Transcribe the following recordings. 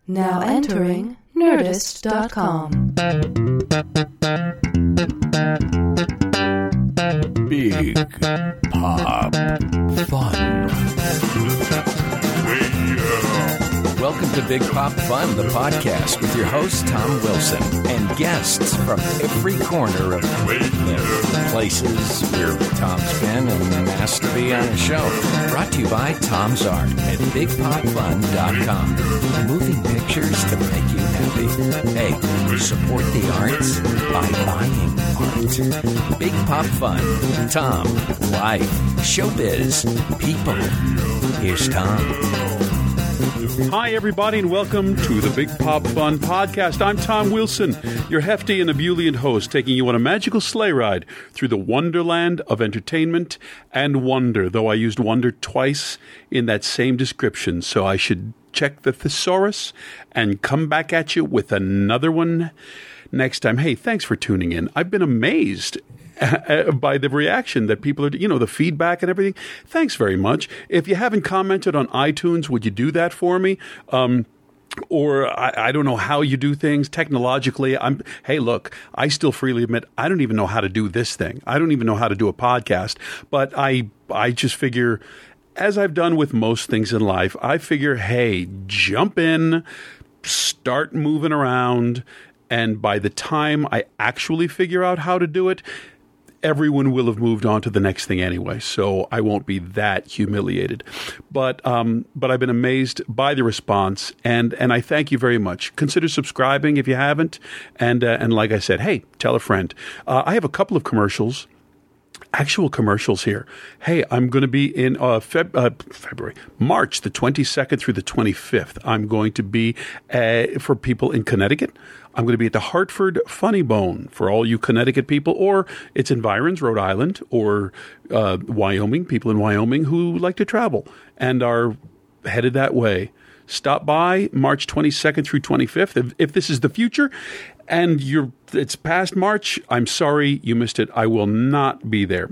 Now entering Nerdist.com. Big Pop Fun. Welcome to Big Pop Fun, the podcast with your host, Tom Wilson, and guests from every corner of places where Tom's been and asked to be on a show. Brought to you by Tom's Art at BigPopFun.com. Moving pictures to make you happy. Hey, support the arts by buying art. Big Pop Fun, Tom, life, showbiz, people. Here's Tom. Hi, everybody, and welcome to the Big Pop Fun Podcast. I'm Tom Wilson, your hefty and ebullient host, taking you on a magical sleigh ride through the wonderland of entertainment and wonder, though I used wonder twice in that same description, so I should check the thesaurus and come back at you with another one next time. Hey, thanks for tuning in. I've been amazed by the reaction that people are, the feedback and everything. Thanks very much. If you haven't commented on iTunes, would you do that for me? Or I don't know how you do things technologically. Hey, look, I still freely admit I don't even know how to do this thing. I don't even know how to do a podcast. But I just figure, as I've done with most things in life, I figure, hey, jump in, start moving around, and by the time I actually figure out how to do it, everyone will have moved on to the next thing anyway, so I won't be that humiliated. But I've been amazed by the response, and I thank you very much. Consider subscribing if you haven't, and like I said, hey, tell a friend. I have a couple of commercials. Actual commercials here. Hey, I'm going to be in February, March the 22nd through the 25th. I'm going to be for people in Connecticut. I'm going to be at the Hartford Funny Bone for all you Connecticut people, or its environs, Rhode Island, or Wyoming, people in Wyoming who like to travel and are headed that way. Stop by March 22nd through 25th. If this is the future and it's past March, I'm sorry you missed it. I will not be there.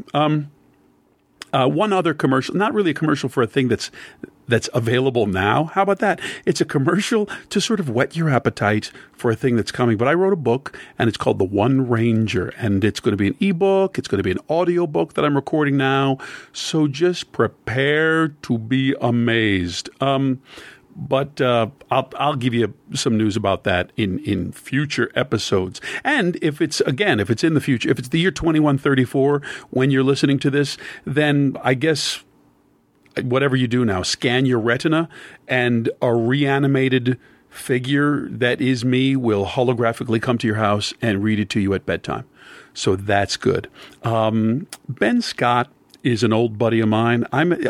One other commercial, not really a commercial for a thing that's available now. How about that? It's a commercial to sort of whet your appetite for a thing that's coming. But I wrote a book, and it's called The One Ranger, and it's going to be an ebook. It's going to be an audio book that I'm recording now. So just prepare to be amazed. But I'll give you some news about that in future episodes. And if it's in the future, if it's the year 2134 when you're listening to this, then I guess whatever you do now, scan your retina, and a reanimated figure that is me will holographically come to your house and read it to you at bedtime. So that's good. Ben Scott is an old buddy of mine.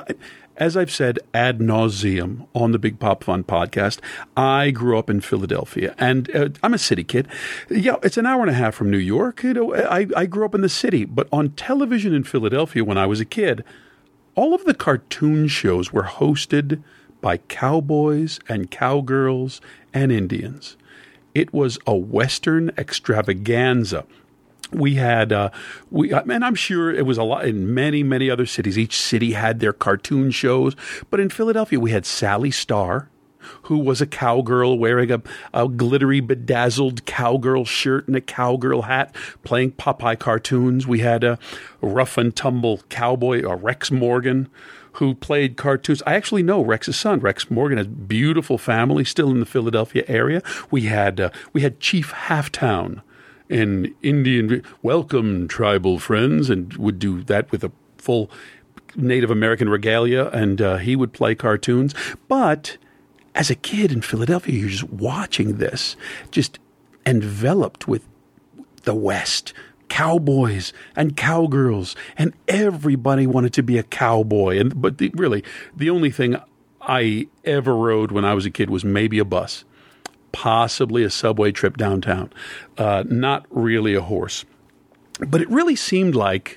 As I've said ad nauseum on the Big Pop Fun podcast, I grew up in Philadelphia, and I'm a city kid. Yeah, it's an hour and a half from New York. I grew up in the city, but on television in Philadelphia when I was a kid, all of the cartoon shows were hosted by cowboys and cowgirls and Indians. It was a Western extravaganza. We had, and I'm sure it was a lot in many, many other cities. Each city had their cartoon shows. But in Philadelphia, we had Sally Starr, who was a cowgirl wearing a glittery, bedazzled cowgirl shirt and a cowgirl hat, playing Popeye cartoons. We had a rough and tumble cowboy, Rex Morgan, who played cartoons. I actually know Rex's son. Rex Morgan has a beautiful family still in the Philadelphia area. We had Chief Halftown in Indian, welcome tribal friends, and would do that with a full Native American regalia, and he would play cartoons. But as a kid in Philadelphia, you're just watching this, just enveloped with the West, cowboys and cowgirls, and everybody wanted to be a cowboy. But the only thing I ever rode when I was a kid was maybe a bus, possibly a subway trip downtown, not really a horse. But it really seemed like,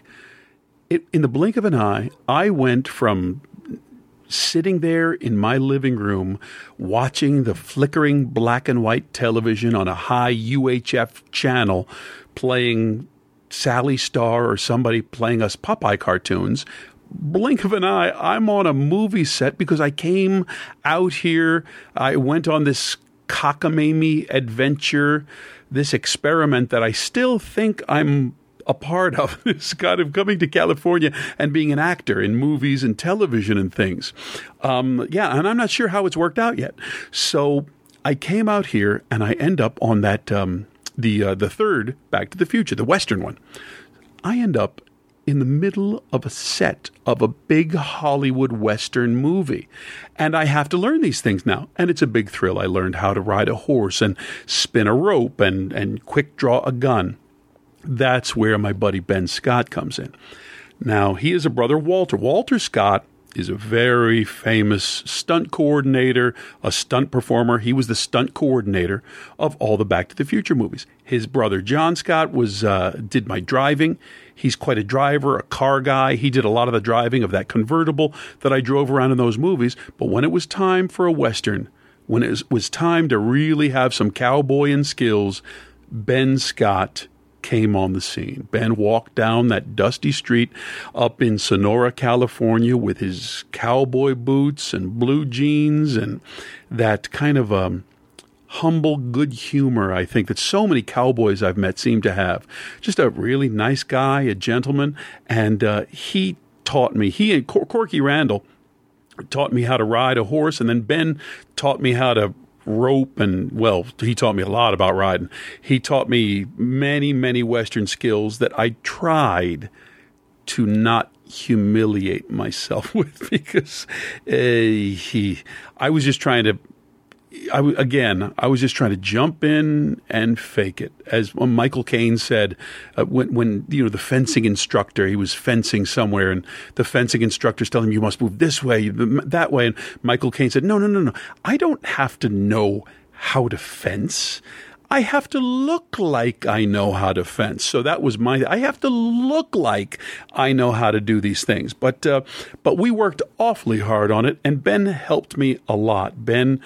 in the blink of an eye, I went from sitting there in my living room watching the flickering black and white television on a high UHF channel playing Sally Starr or somebody playing us Popeye cartoons. Blink of an eye, I'm on a movie set because I came out here. I went on this cockamamie adventure, this experiment that I still think I'm a part of, this kind of coming to California and being an actor in movies and television and things. And I'm not sure how it's worked out yet. So I came out here and I end up on that, the third Back to the Future, the Western one. I end up in the middle of a set of a big Hollywood Western movie. And I have to learn these things now. And it's a big thrill. I learned how to ride a horse and spin a rope and quick draw a gun. That's where my buddy Ben Scott comes in. Now, he is a brother of Walter. Walter Scott is a very famous stunt coordinator, a stunt performer. He was the stunt coordinator of all the Back to the Future movies. His brother John Scott did my driving. He's quite a driver, a car guy. He did a lot of the driving of that convertible that I drove around in those movies. But when it was time for a Western, when it was time to really have some cowboying skills, Ben Scott came on the scene. Ben walked down that dusty street up in Sonora, California with his cowboy boots and blue jeans and that kind of humble good humor, I think, that so many cowboys I've met seem to have. Just a really nice guy, a gentleman, and he taught me, he and Corky Randall taught me how to ride a horse, and then Ben taught me how to rope, and, well, he taught me a lot about riding. He taught me many, many Western skills that I tried to not humiliate myself with because I was just trying to jump in and fake it. As Michael Caine said, when the fencing instructor, he was fencing somewhere, and the fencing instructor's telling him, you must move this way, that way. And Michael Caine said, no. I don't have to know how to fence. I have to look like I know how to fence. So that was I have to look like I know how to do these things. But we worked awfully hard on it, and Ben helped me a lot. Ben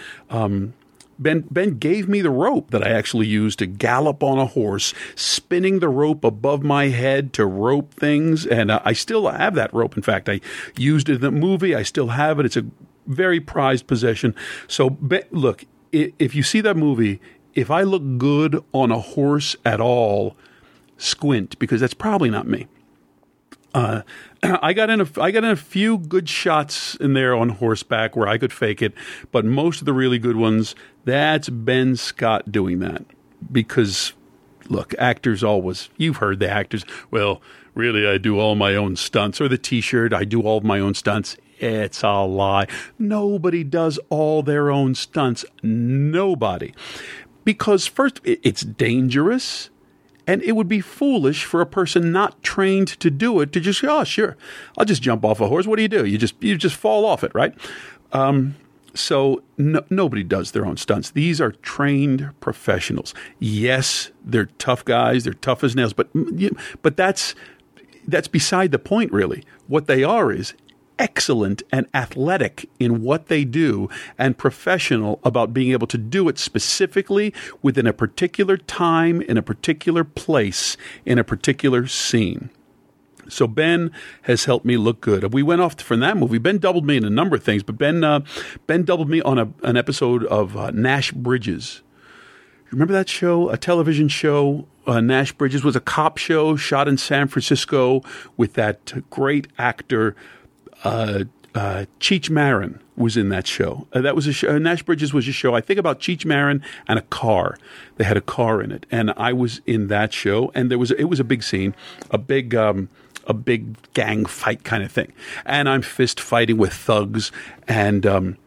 gave me the rope that I actually used to gallop on a horse, spinning the rope above my head to rope things. And I still have that rope. In fact, I used it in the movie. I still have it. It's a very prized possession. So look, if you see that movie, if I look good on a horse at all, squint, because that's probably not me. I got in a few good shots in there on horseback where I could fake it, but most of the really good ones, that's Ben Scott doing that. Because, look, actors always, you've heard the actors, well, really, I do all my own stunts, or the T-shirt, I do all of my own stunts. It's a lie. Nobody does all their own stunts. Nobody. Because first, it's dangerous, and it would be foolish for a person not trained to do it to just, oh, sure, I'll just jump off a horse. What do? You just fall off it, right? So nobody does their own stunts. These are trained professionals. Yes, they're tough guys. They're tough as nails. But that's beside the point, really. What they are is excellent and athletic in what they do and professional about being able to do it specifically within a particular time, in a particular place, in a particular scene. So Ben has helped me look good. We went off from that movie. Ben doubled me in a number of things, but Ben doubled me on an episode of Nash Bridges. Remember that show, a television show? Nash Bridges was a cop show shot in San Francisco with that great actor, Cheech Marin was in that show. That was a show. Nash Bridges was a show, I think, about Cheech Marin and a car. They had a car in it, and I was in that show. And it was a big scene, a big gang fight kind of thing. And I'm fist fighting with thugs, and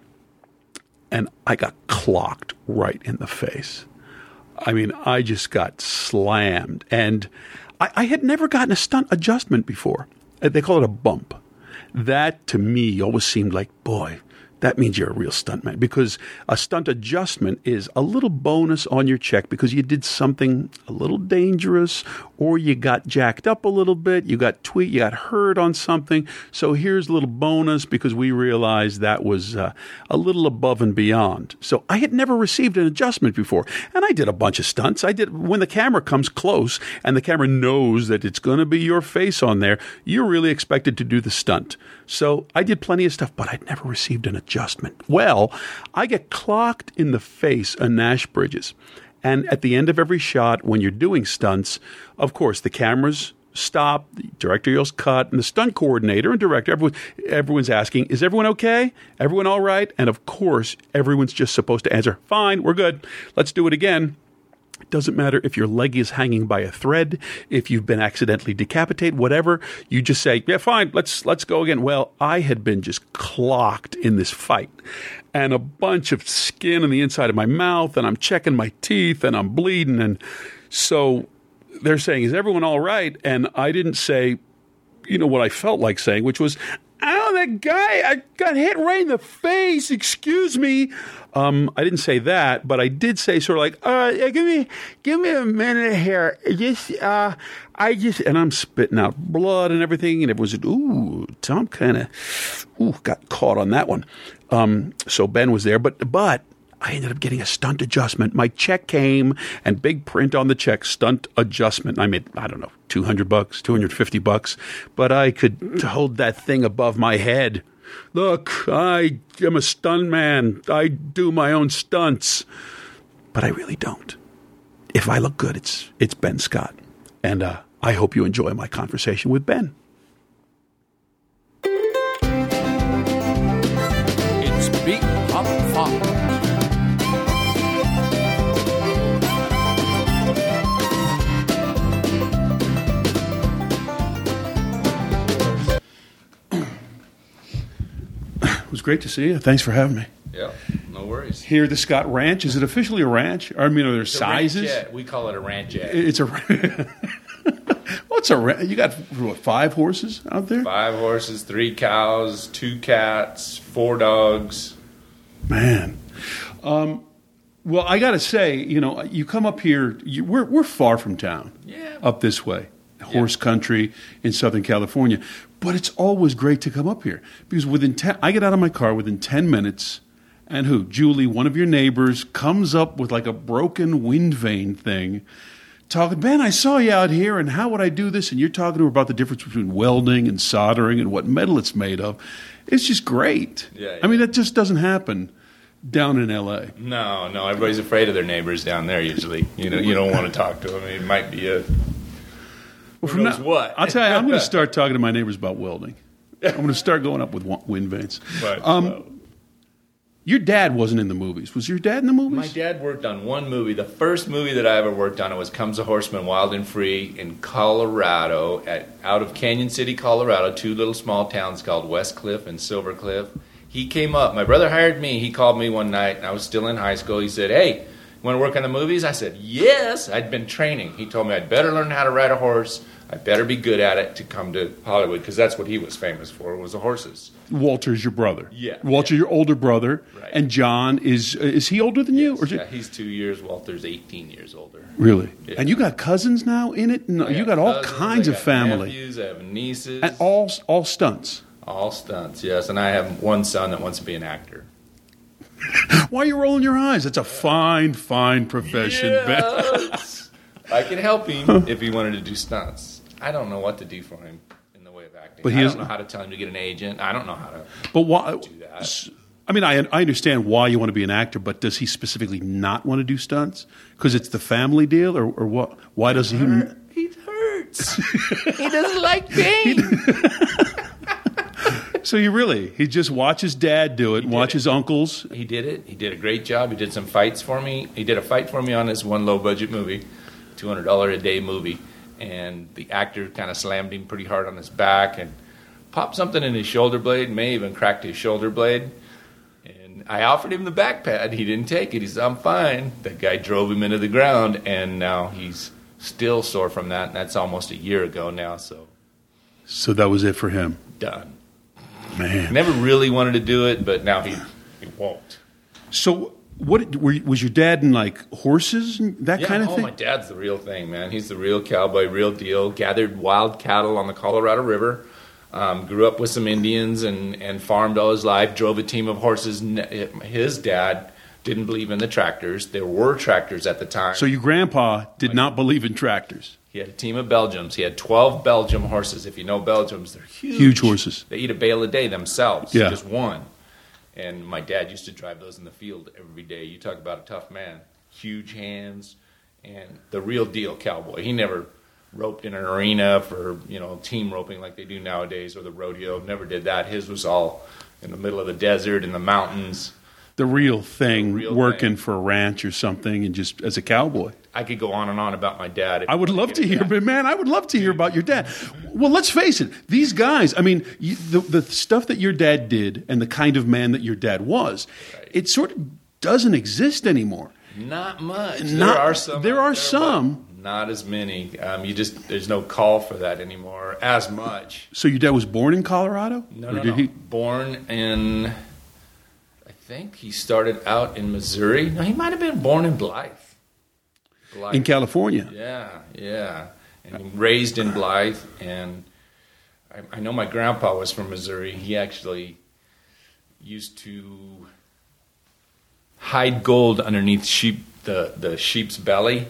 I got clocked right in the face. I mean, I just got slammed, and I had never gotten a stunt adjustment before. They call it a bump. That, to me, always seemed like, boy, that means you're a real stuntman, because a stunt adjustment is a little bonus on your check because you did something a little dangerous or you got jacked up a little bit, you got hurt on something. So here's a little bonus because we realized that was a little above and beyond. So I had never received an adjustment before, and I did a bunch of stunts. I did when the camera comes close and the camera knows that it's going to be your face on there, you're really expected to do the stunt. So I did plenty of stuff, but I'd never received an adjustment. Well, I get clocked in the face on Nash Bridges. And at the end of every shot, when you're doing stunts, of course, the cameras stop, the director yells cut, and the stunt coordinator and director, everyone's asking, is everyone okay? Everyone all right? And of course, everyone's just supposed to answer, fine, we're good. Let's do it again. It doesn't matter if your leg is hanging by a thread, if you've been accidentally decapitated, whatever. You just say, yeah, fine, let's go again. Well, I had been just clocked in this fight. And a bunch of skin on the inside of my mouth, and I'm checking my teeth, and I'm bleeding. And so they're saying, is everyone all right? And I didn't say, what I felt like saying, which was, oh, that guy, I got hit right in the face, excuse me. I didn't say that, but I did say sort of like, give me a minute here. And I'm spitting out blood and everything. And it was, Tom kind of, got caught on that one. So Ben was there, but I ended up getting a stunt adjustment. My check came and big print on the check, stunt adjustment. I made, I don't know, $200, $250, but I could hold that thing above my head. Look, I am a stunt man. I do my own stunts, but I really don't. If I look good, it's Ben Scott. And I hope you enjoy my conversation with Ben. It's Big Pop Fun. It was great to see you. Thanks for having me. Yeah, no worries. Here at the Scott Ranch. Is it officially a ranch? I mean, are there sizes? Ranchette. We call it a ranchette. It's a what's a ranch? You got, 5 horses out there? 5 horses, 3 cows, 2 cats, 4 dogs. Man. Well, I got to say, you come up here, we're far from town. Yeah. Up this way. Horse country in Southern California. But it's always great to come up here because I get out of my car within 10 minutes, and Julie, one of your neighbors, comes up with like a broken wind vane thing, talking, Ben, I saw you out here, and how would I do this? And you're talking to her about the difference between welding and soldering and what metal it's made of. It's just great. Yeah. I mean, that just doesn't happen down in L.A. No, everybody's afraid of their neighbors down there usually. You don't want to talk to them. It might be a... Well, from now, what? I'll tell you, I'm going to start talking to my neighbors about welding. I'm going to start going up with wind vanes. Right. Your dad wasn't in the movies. Was your dad in the movies? My dad worked on one movie. The first movie that I ever worked on, it was Comes a Horseman, Wild and Free in Colorado, out of Canyon City, Colorado, 2 little small towns called West Cliff and Silver Cliff. He came up. My brother hired me. He called me one night, and I was still in high school. He said, hey, you want to work on the movies? I said, yes. I'd been training. He told me I'd better learn how to ride a horse. I better be good at it to come to Hollywood, because that's what he was famous for, was the horses. Walter's your brother. Yeah. Walter's your older brother. Right. And John, is he older than you? Or yeah, he's 2 years. Walter's 18 years older. Really? Yeah. And you got cousins now in it? No, you got all kinds of family. Nephews, I have nieces. And all stunts? All stunts, yes. And I have one son that wants to be an actor. Why are you rolling your eyes? That's a fine profession, yes. Ben. I could help him if he wanted to do stunts. I don't know what to do for him in the way of acting. But I don't know how to tell him to get an agent. I don't know how to do that. I mean, I understand why you want to be an actor, but does he specifically not want to do stunts? Because it's the family deal, or what? Why does he? He hurts. He doesn't like pain. So he just watches Dad do it, watches uncles. He did it. He did a great job. He did some fights for me. He did a fight for me on this one low-budget movie, $200 a day movie. And the actor kind of slammed him pretty hard on his back and popped something in his shoulder blade, may even cracked his shoulder blade. And I offered him the back pad. He didn't take it. He said, I'm fine. That guy drove him into the ground, and now he's still sore from that, and that's almost a year ago now. So that was it for him? Done. Man. Never really wanted to do it, but now he won't. So Was your dad in like horses and that kind of thing? My dad's the real thing, man. He's the real cowboy, real deal. Gathered wild cattle on the Colorado River. Grew up with some Indians and farmed all his life. Drove a team of horses. His dad didn't believe in the tractors. There were tractors at the time. So your grandpa did not believe in tractors. He had a team of Belgians. He had 12 Belgium horses. If you know Belgians, they're huge. Huge horses. They eat a bale a day themselves. Yeah. Just one. And my dad used to drive those in the field every day. You talk about a tough man. Huge hands and the real deal cowboy. He never roped in an arena for, team roping like they do nowadays or the rodeo. Never did that. His was all in the middle of the desert, in the mountains. The real thing, working for a ranch or something and just as a cowboy. I could go on and on about my dad. I would love to hear, but man, I would love to hear about your dad. Well, let's face it. These guys, I mean, the stuff that your dad did and the kind of man that your dad was, it sort of doesn't exist anymore. Not much. There are some. Not as many. There's no call for that anymore as much. So your dad was born in Colorado? No. Born in, I think he started out in Missouri. No, he might have been born in Blythe. In California? Yeah. And raised in Blythe. And I know my grandpa was from Missouri. He actually used to hide gold underneath the sheep's belly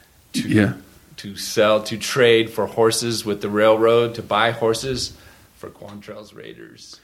to sell, to trade for horses with the railroad, to buy horses for Quantrell's Raiders.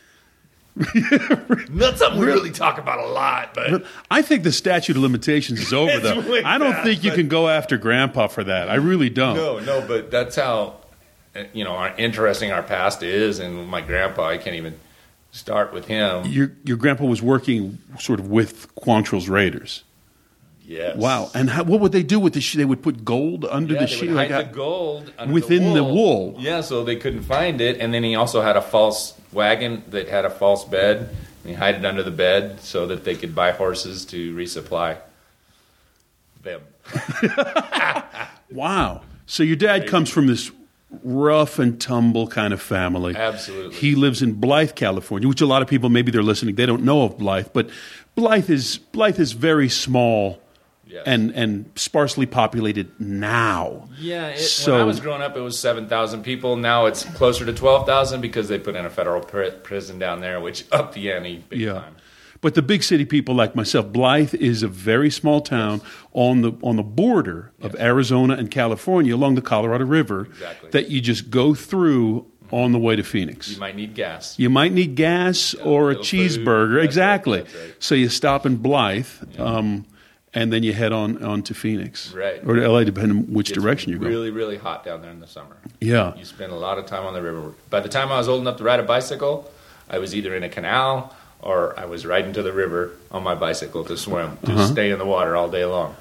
Not something we really talk about a lot, but I think the statute of limitations is over, though. I don't think you can go after Grandpa for that. I really don't. No, but that's how interesting our past is, and my grandpa, I can't even start with him. Your grandpa was working sort of with Quantrell's Raiders. Yes. Wow. And what would they do with the sheep? They would put gold under the sheep? They would hide the gold under within the wool. Yeah, so they couldn't find it. And then he also had a false wagon that had a false bed. And he hid it under the bed so that they could buy horses to resupply them. Wow. So your dad comes from this rough and tumble kind of family. Absolutely. He lives in Blythe, California, which a lot of people, maybe they're listening, they don't know of Blythe, but Blythe is very small. Yes. And sparsely populated now. Yeah, when I was growing up, it was 7,000 people. Now it's closer to 12,000 because they put in a federal prison down there, which upped the ante big time. But the big city people like myself, Blythe is a very small town on the border of Arizona and California along the Colorado River that you just go through on the way to Phoenix. You might need gas. Or a cheeseburger. Exactly. That's right. So you stop in Blythe. And then you head on to Phoenix. Right. Or to LA, depending on which direction you're going. It's really, really hot down there in the summer. Yeah. You spend a lot of time on the river. By the time I was old enough to ride a bicycle, I was either in a canal or I was riding to the river on my bicycle to swim, to stay in the water all day long.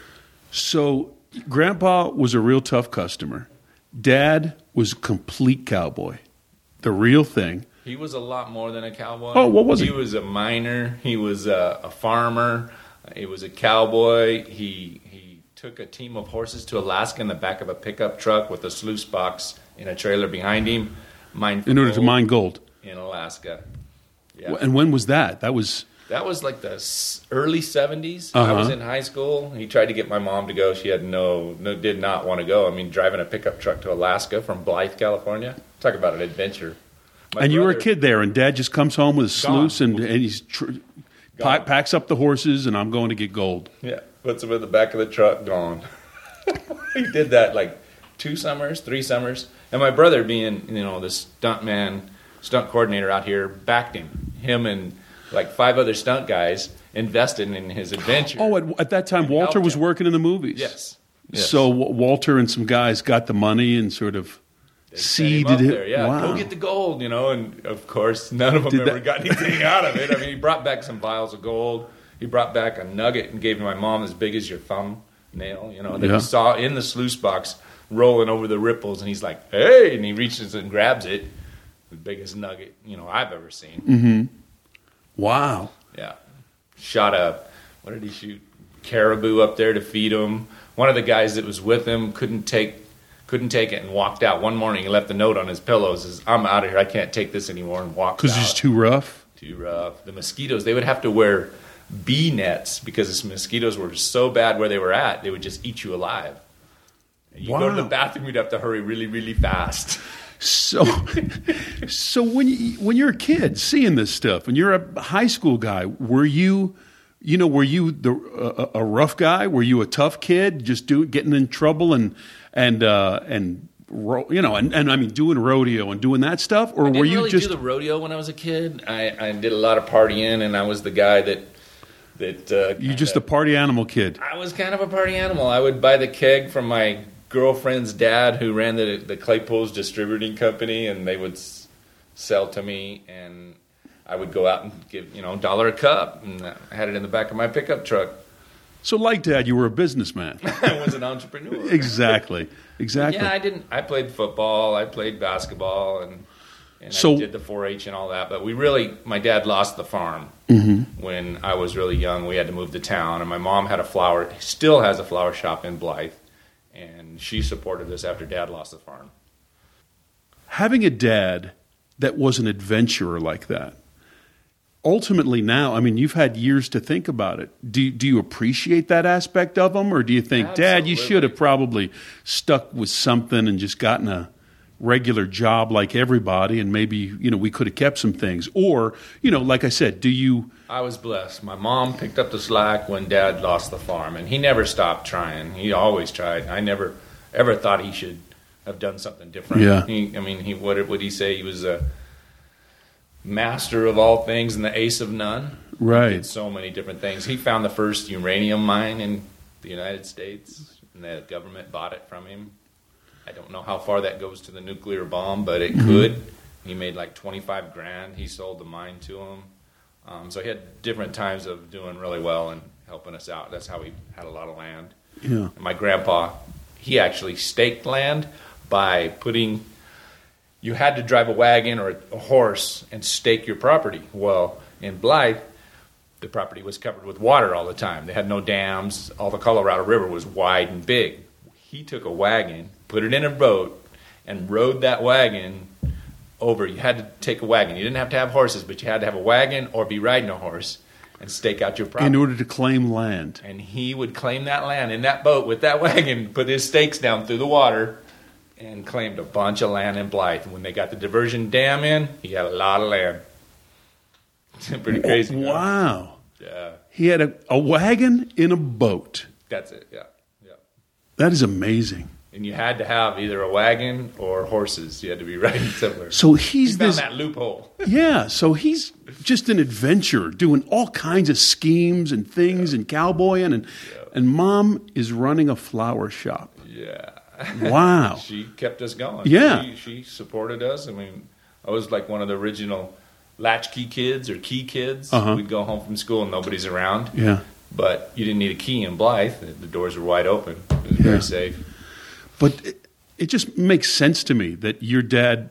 So Grandpa was a real tough customer. Dad was a complete cowboy. The real thing. He was a lot more than a cowboy. Oh, what was he? He was a miner. He was a farmer. He was a cowboy. He took a team of horses to Alaska in the back of a pickup truck with a sluice box in a trailer behind him. In order to mine gold. In Alaska. Yeah. And when was that? That was like the early 70s. I was in high school. He tried to get my mom to go. She had did not want to go. I mean, driving a pickup truck to Alaska from Blythe, California. Talk about an adventure. You were a kid there, and Dad just comes home with a sluice, and he's... packs up the horses, and I'm going to get gold. Yeah, puts them in the back of the truck, gone. He did that like 3 summers. And my brother, being the stunt coordinator out here, backed him. Him and like 5 other stunt guys invested in his adventure. Oh, at that time, Walter was working in the movies. Yes. So Walter and some guys got the money and sort of seeded it. There. Yeah, wow. Go get the gold, and of course, none of them ever got anything out of it. I mean, he brought back some vials of gold. He brought back a nugget and gave to my mom as big as your thumbnail, that he saw in the sluice box rolling over the ripples, and he's like, hey, and he reaches and grabs it, the biggest nugget, I've ever seen. Mm-hmm. Wow. Yeah. What did he shoot? Caribou up there to feed him. One of the guys that was with him couldn't take it and walked out. One morning he left a note on his pillows, says, I'm out of here, I can't take this anymore, and walked out. Because it's too rough? Too rough. The mosquitoes, they would have to wear bee nets because the mosquitoes were so bad where they were at, they would just eat you alive. You go to the bathroom, you'd have to hurry really, really fast. So when you're a kid seeing this stuff, and you're a high school guy, were you a rough guy? Were you a tough kid, just getting in trouble and I mean doing rodeo and doing that stuff, or were you just do the rodeo when I was a kid? I did a lot of partying, and I was the guy that you just a party animal kid. I was kind of a party animal. I would buy the keg from my girlfriend's dad, who ran the Claypool's distributing company, and they would sell to me, and I would go out and give $1 a cup, and I had it in the back of my pickup truck. So, like Dad, you were a businessman. I was an entrepreneur. Exactly. Yeah, I played football, I played basketball, and I did the 4-H and all that. But my dad lost the farm when I was really young. We had to move to town, and my mom still has a flower shop in Blythe, and she supported us after Dad lost the farm. Having a dad that was an adventurer like that, ultimately now, I mean, you've had years to think about it. Do you appreciate that aspect of him, or do you think, Absolutely. Dad, you should have probably stuck with something and just gotten a regular job like everybody, and maybe, we could have kept some things? Or, like I said, do you... I was blessed. My mom picked up the slack when Dad lost the farm, and he never stopped trying. He always tried. I never ever thought he should have done something different. Yeah. What would he say? He was a master of all things and the ace of none. Right. He did so many different things. He found the first uranium mine in the United States, and the government bought it from him. I don't know how far that goes to the nuclear bomb, but it could. He made like $25,000. He sold the mine to him. So he had different times of doing really well and helping us out. That's how he had a lot of land. Yeah. And my grandpa, he actually staked land by putting... You had to drive a wagon or a horse and stake your property. Well, in Blythe, the property was covered with water all the time. They had no dams. All the Colorado River was wide and big. He took a wagon, put it in a boat, and rode that wagon over. You had to take a wagon. You didn't have to have horses, but you had to have a wagon or be riding a horse and stake out your property. In order to claim land. And he would claim that land in that boat with that wagon, put his stakes down through the water, and claimed a bunch of land in Blythe. And when they got the diversion dam in, he had a lot of land. Pretty crazy. Wow. Huh? Yeah. He had a wagon in a boat. That's it, yeah. That is amazing. And you had to have either a wagon or horses. You had to be riding somewhere. So he found that loophole. Yeah, so he's just an adventurer, doing all kinds of schemes and things and cowboying, and Mom is running a flower shop. Yeah. Wow. She kept us going. Yeah. She supported us. I mean, I was like one of the original latchkey kids or key kids. We'd go home from school and nobody's around. Yeah. But you didn't need a key in Blythe. The doors were wide open. It was very safe. But it just makes sense to me that your dad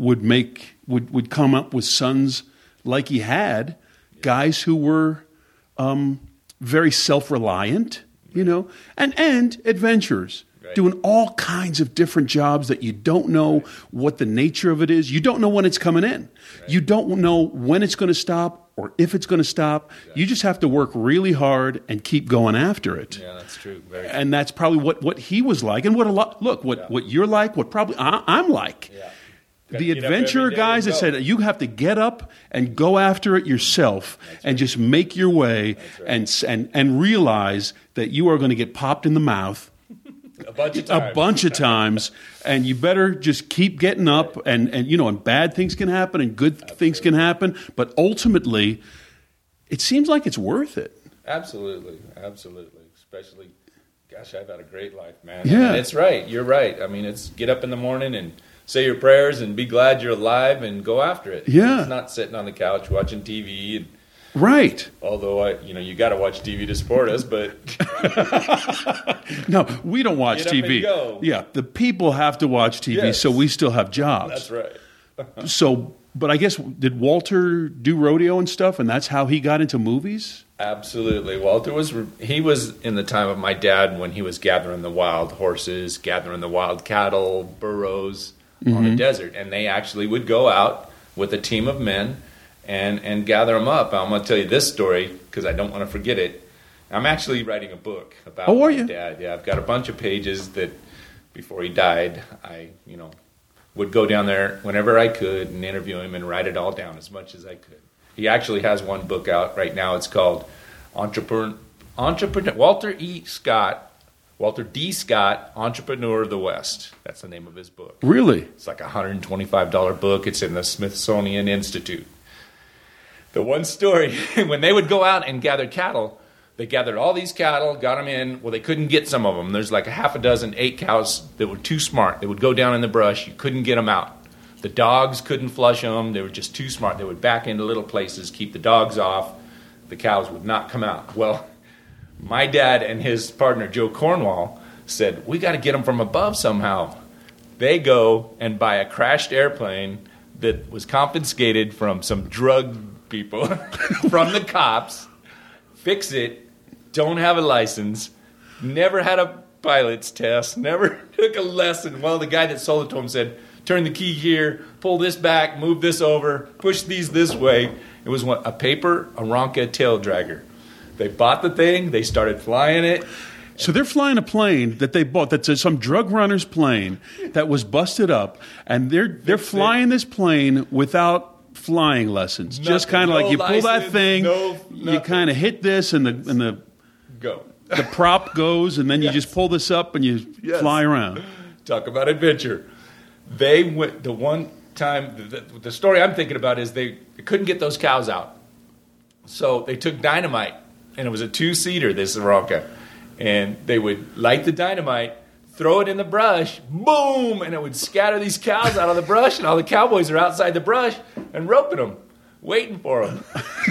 would come up with sons like he had, guys who were very self-reliant, and adventurers. Right. Doing all kinds of different jobs that you don't know what the nature of it is. You don't know when it's coming in. Right. You don't know when it's going to stop or if it's going to stop. Exactly. You just have to work really hard and keep going after it. Yeah, that's true. Very and that's probably what he was like, and what you're like, what probably I'm like. Yeah. The adventure guys that said you have to get up and go after it yourself and just make your way and realize that you are going to get popped in the mouth a bunch of times, and you better just keep getting up, and bad things can happen and good things can happen, but ultimately, it seems like it's worth it. Absolutely. Especially, gosh, I've had a great life, man. Yeah, and it's right. You're right. I mean, it's get up in the morning and say your prayers and be glad you're alive and go after it. Yeah, it's not sitting on the couch watching TV and. Right. Although you got to watch TV to support us, but no, we don't watch Get TV. Up and go. Yeah, the people have to watch TV, so we still have jobs. That's right. But I guess did Walter do rodeo and stuff, and that's how he got into movies? Absolutely. Walter was in the time of my dad when he was gathering the wild horses, gathering the wild cattle, burros on the desert, and they actually would go out with a team of men and gather them up. I'm going to tell you this story because I don't want to forget it. I'm actually writing a book about my dad. Yeah, I've got a bunch of pages that before he died, I would go down there whenever I could and interview him and write it all down as much as I could. He actually has one book out right now. It's called Entrepreneur Walter D. Scott, Entrepreneur of the West. That's the name of his book. Really? It's like a $125 book. It's in the Smithsonian Institute. The one story, when they would go out and gather cattle, they gathered all these cattle, got them in. Well, they couldn't get some of them. There's like a half a dozen 8 cows that were too smart. They would go down in the brush. You couldn't get them out. The dogs couldn't flush them. They were just too smart. They would back into little places, keep the dogs off. The cows would not come out. Well, my dad and his partner, Joe Cornwall, said, we got to get them from above somehow. They go and buy a crashed airplane that was confiscated from some drug people, from the cops, fix it, don't have a license, never had a pilot's test, never took a lesson. Well, the guy that sold it to him said, turn the key here, pull this back, move this over, push these this way. It was a paper Aranca tail dragger. They bought the thing, they started flying it. So they're flying a plane that they bought, that's some drug runner's plane that was busted up, and they're flying this plane without flying lessons. Nothing, just kind of like you pull that thing, you nothing. kind of hit this, and the Go. the prop goes, and then you just pull this up and you fly around. Talk about adventure. They went the one time. The story I'm thinking about is they couldn't get those cows out, so they took dynamite, and it was a 2-seater. This Aranca, and they would light the dynamite, throw it in the brush, boom, and it would scatter these cows out of the brush, and all the cowboys are outside the brush and roping them, waiting for them.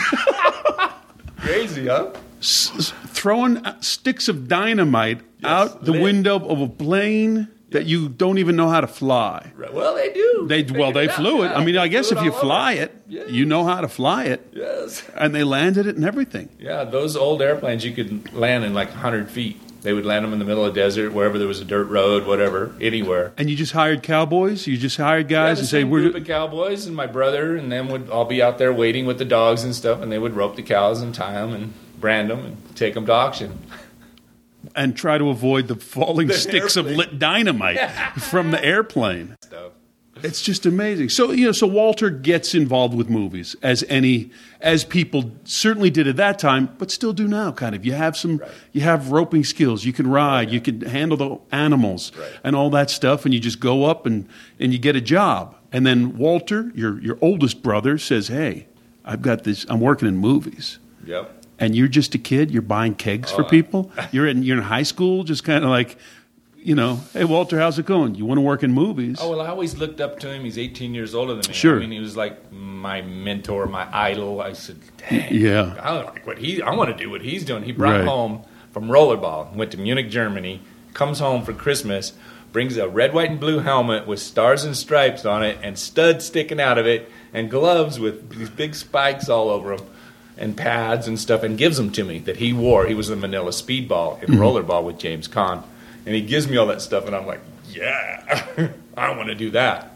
Crazy, huh? Throwing sticks of dynamite out the window of a plane that you don't even know how to fly. Right. Well, they do. They flew it. Yeah. I mean, I guess if you all fly over. it, you know how to fly it. Yes. And they landed it and everything. Yeah, those old airplanes you could land in like 100 feet. They would land them in the middle of the desert, wherever there was a dirt road, whatever, anywhere. And you just hired cowboys? You just hired guys and say, we're a group of cowboys and my brother, and them would all be out there waiting with the dogs and stuff, and they would rope the cows and tie them and brand them and take them to auction. And try to avoid the falling sticks of lit dynamite from the airplane. Stuff. It's just amazing. So Walter gets involved with movies as people certainly did at that time, but still do now. Kind of, you have roping skills. You can ride. You can handle the animals and all that stuff, and you just go up and you get a job. And then Walter, your oldest brother, says, "Hey, I've got this. I'm working in movies." Yep. And you're just a kid. You're buying kegs for people. You're in high school, just kind of like. Hey, Walter, how's it going? You want to work in movies? Oh, well, I always looked up to him. He's 18 years older than me. Sure. I mean, he was like my mentor, my idol. I said, dang, yeah. I want to do what he's doing. He brought home from rollerball, went to Munich, Germany, comes home for Christmas, brings a red, white, and blue helmet with stars and stripes on it and studs sticking out of it and gloves with these big spikes all over them and pads and stuff, and gives them to me that he wore. He was the Manila Speedball in rollerball with James Caan. And he gives me all that stuff, and I'm like, yeah, I want to do that.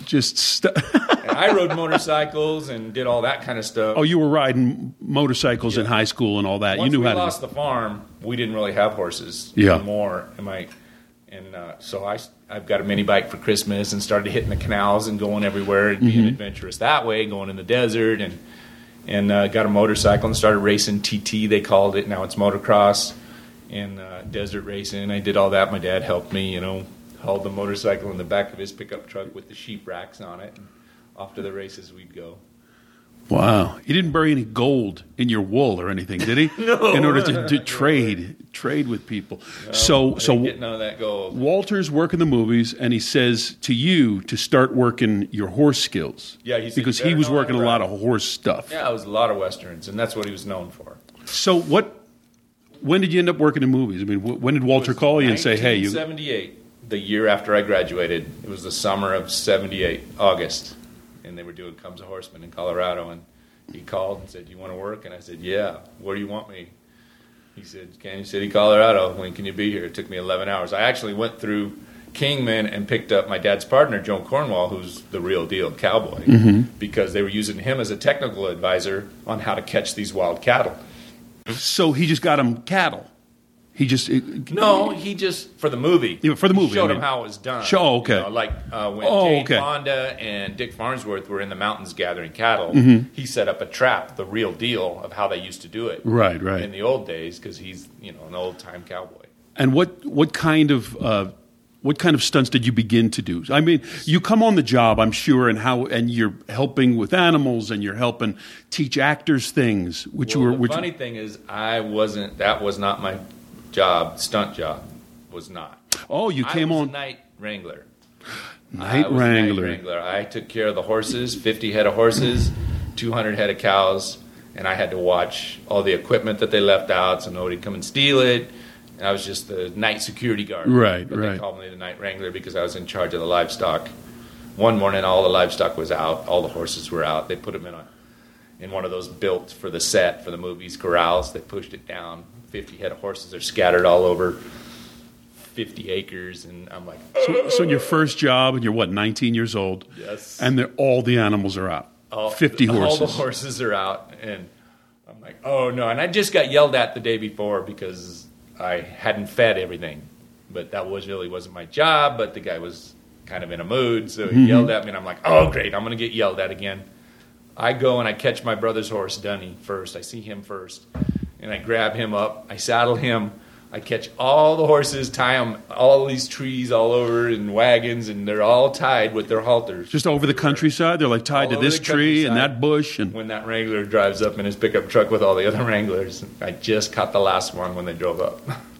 And I rode motorcycles and did all that kind of stuff. Oh, you were riding motorcycles in high school and all that. Once you knew we how to. lost the farm, we didn't really have horses Yeah. anymore. So I've got a mini bike for Christmas and started hitting the canals and going everywhere and being adventurous that way, going in the desert, and got a motorcycle and started racing TT, they called it. Now it's motocross. And desert racing. I did all that. My dad helped me, hauled the motorcycle in the back of his pickup truck with the sheep racks on it. And off to the races we'd go. Wow. He didn't bury any gold in your wool or anything, did he? No. In order to trade with people. No, So I didn't get none of that gold. Walter's working the movies, and he says to you to start working your horse skills. Yeah, he said, because he "You was better know working how a to lot ride." of horse stuff. Yeah, it was a lot of Westerns, and that's what he was known for. So when did you end up working in movies? I mean, when did Walter call you and say, "Hey, you"? 1978, the year after I graduated. It was the summer of '78, August, and they were doing Comes a Horseman in Colorado. And he called and said, "You want to work?" And I said, "Yeah. Where do you want me?" He said, "Canyon City, Colorado. When can you be here?" It took me 11 hours. I actually went through Kingman and picked up my dad's partner, Joe Cornwall, who's the real deal cowboy, because they were using him as a technical advisor on how to catch these wild cattle. So he just got him cattle. He just he just for the movie. Yeah, for the movie, he showed I mean. him how it was done. Okay. You know, like when Jane Fonda and Dick Farnsworth were in the mountains gathering cattle, he set up a trap, the real deal of how they used to do it. Right. In the old days, because he's an old time cowboy. And what kind of stunts did you begin to do? I mean, you come on the job, I'm sure, and you're helping with animals, and you're helping teach actors things. The funny thing is, that was not my job. Stunt job was not. Oh, you came I was on a night wrangler. Night wrangler. I took care of the horses, 50 head of horses, 200 head of cows, and I had to watch all the equipment that they left out so nobody would come and steal it. And I was just the night security guard. Right. They called me the night wrangler because I was in charge of the livestock. One morning, all the livestock was out. All the horses were out. They put them in one of those built for the set, for the movies, corrals. They pushed it down. 50 head of horses are scattered all over 50 acres. And I'm like, So in your first job, and you're, 19 years old? Yes. And all the animals are out. 50 horses. All the horses are out. And I'm like, oh, no. And I just got yelled at the day before because I hadn't fed everything. But that really wasn't my job. But the guy was kind of in a mood. So he yelled at me. And I'm like, oh, great. I'm going to get yelled at again. I go and I catch my brother's horse, Dunny, first. I see him first. And I grab him up. I saddle him. I catch all the horses, tie them, all these trees all over in wagons, and they're all tied with their halters. Just over the countryside? They're like tied to this tree and that bush? And when that wrangler drives up in his pickup truck with all the other wranglers, I just caught the last one when they drove up.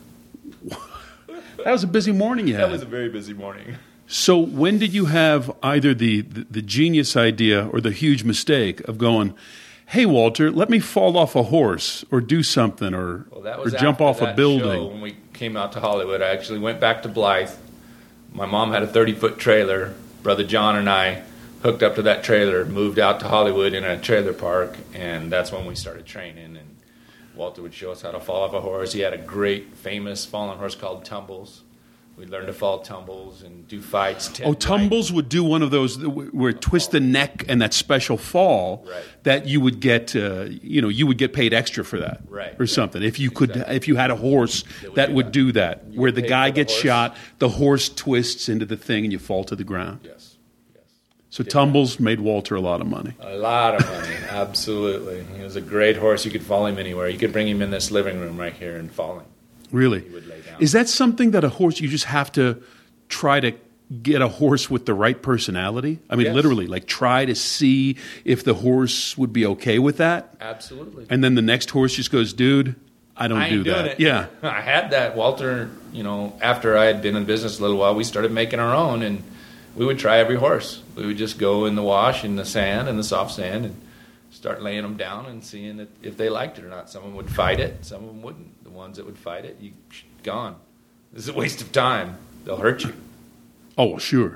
That was a busy morning you had. That was a very busy morning. So when did you have either the genius idea or the huge mistake of going, hey, Walter, let me fall off a horse or do something or jump off a building? Show, when we came out to Hollywood, I actually went back to Blythe. My mom had a 30-foot trailer. Brother John and I hooked up to that trailer, moved out to Hollywood in a trailer park, and that's when we started training. And Walter would show us how to fall off a horse. He had a great, famous fallen horse called Tumbles. We'd learn to fall tumbles and do fights. Tumbles would do one of those where it twists the neck and that special fall that you would get, you would get paid extra for that, or something. If you if you had a horse that would do that, where the guy gets shot, the horse twists into the thing and you fall to the ground. Yes. So Tumbles made Walter a lot of money. A lot of money, absolutely. He was a great horse. You could fall him anywhere. You could bring him in this living room right here and fall him. Really? He would lay down. Is that something that a horse, you just have to try to get a horse with the right personality? I mean, literally, like try to see if the horse would be okay with that? Absolutely. And then the next horse just goes, dude, I don't do that. It. Yeah. I had that. Walter, after I had been in business a little while, we started making our own, and we would try every horse. We would just go in the wash, in the sand, in the soft sand, and start laying them down and seeing if they liked it or not. Some of them would fight it. Some of them wouldn't. The ones that would fight it, gone. This is a waste of time. They'll hurt you. Oh, sure.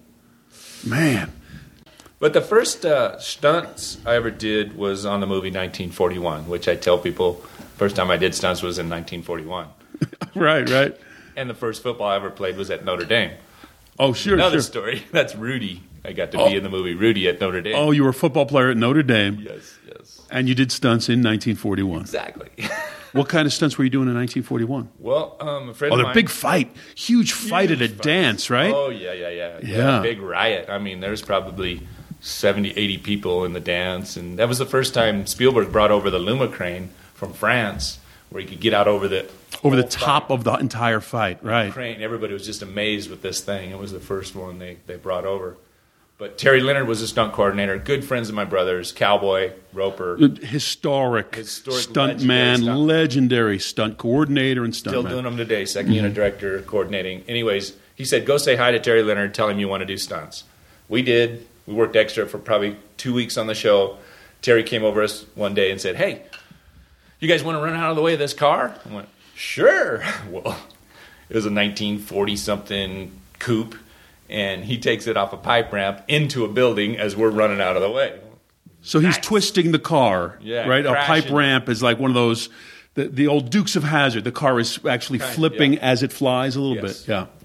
Man. But the first stunts I ever did was on the movie 1941, which I tell people first time I did stunts was in 1941. Right. And the first football I ever played was at Notre Dame. Oh, sure. Another story. That's Rudy. I got to be in the movie Rudy at Notre Dame. Oh, you were a football player at Notre Dame. Yes. And you did stunts in 1941. Exactly. What kind of stunts were you doing in 1941? Well, a friend of mine. Big fight. Huge fight at a dance, right? Oh, yeah. Big riot. I mean, there's probably 70, 80 people in the dance. And that was the first time Spielberg brought over the Luma crane from France, where you could get out over the top of the entire fight, right? Crane. Everybody was just amazed with this thing. It was the first one they brought over. But Terry Leonard was a stunt coordinator. Good friends of my brother's, Cowboy, Roper. Historic stunt man, legendary stunt coordinator and stunt Still man. doing them today, second unit director, coordinating. Anyways, he said, go say hi to Terry Leonard, tell him you want to do stunts. We did. We worked extra for probably 2 weeks on the show. Terry came over us one day and said, hey, you guys want to run out of the way of this car? I went, sure. Well, it was a 1940-something coupe. And he takes it off a pipe ramp into a building as we're running out of the way. So he's twisting the car, right? Crashing. A pipe ramp is like one of those, the old Dukes of Hazzard. The car is actually flipping as it flies a little bit. Yeah.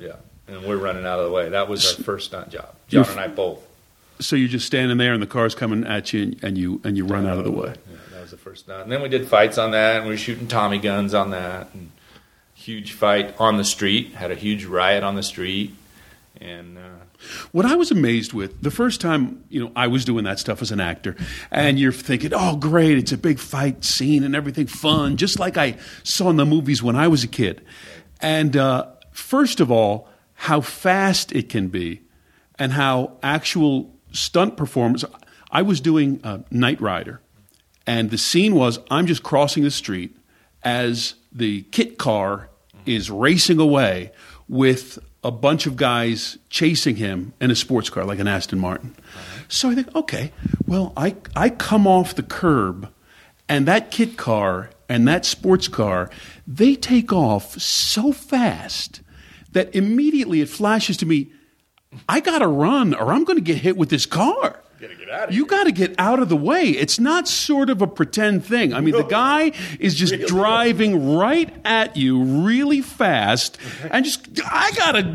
and we're running out of the way. That was our first stunt job. John and I both. So you're just standing there, and the car's coming at you, and you run out of the way. Yeah, that was the first stunt. And then we did fights on that, and we were shooting Tommy guns on that. And huge fight on the street. Had a huge riot on the street. And what I was amazed with the first time, I was doing that stuff as an actor, and you're thinking, "Oh, great! It's a big fight scene and everything fun, just like I saw in the movies when I was a kid." And first of all, how fast it can be, and how actual stunt performers. I was doing Knight Rider, and the scene was I'm just crossing the street as the kit car is racing away with a bunch of guys chasing him in a sports car, like an Aston Martin. So I think, okay, well, I come off the curb, and that kit car and that sports car, they take off so fast that immediately it flashes to me, I got to run or I'm going to get hit with this car. You got to get out of the way. It's not sort of a pretend thing. I mean, the guy is just driving right at you really fast, and I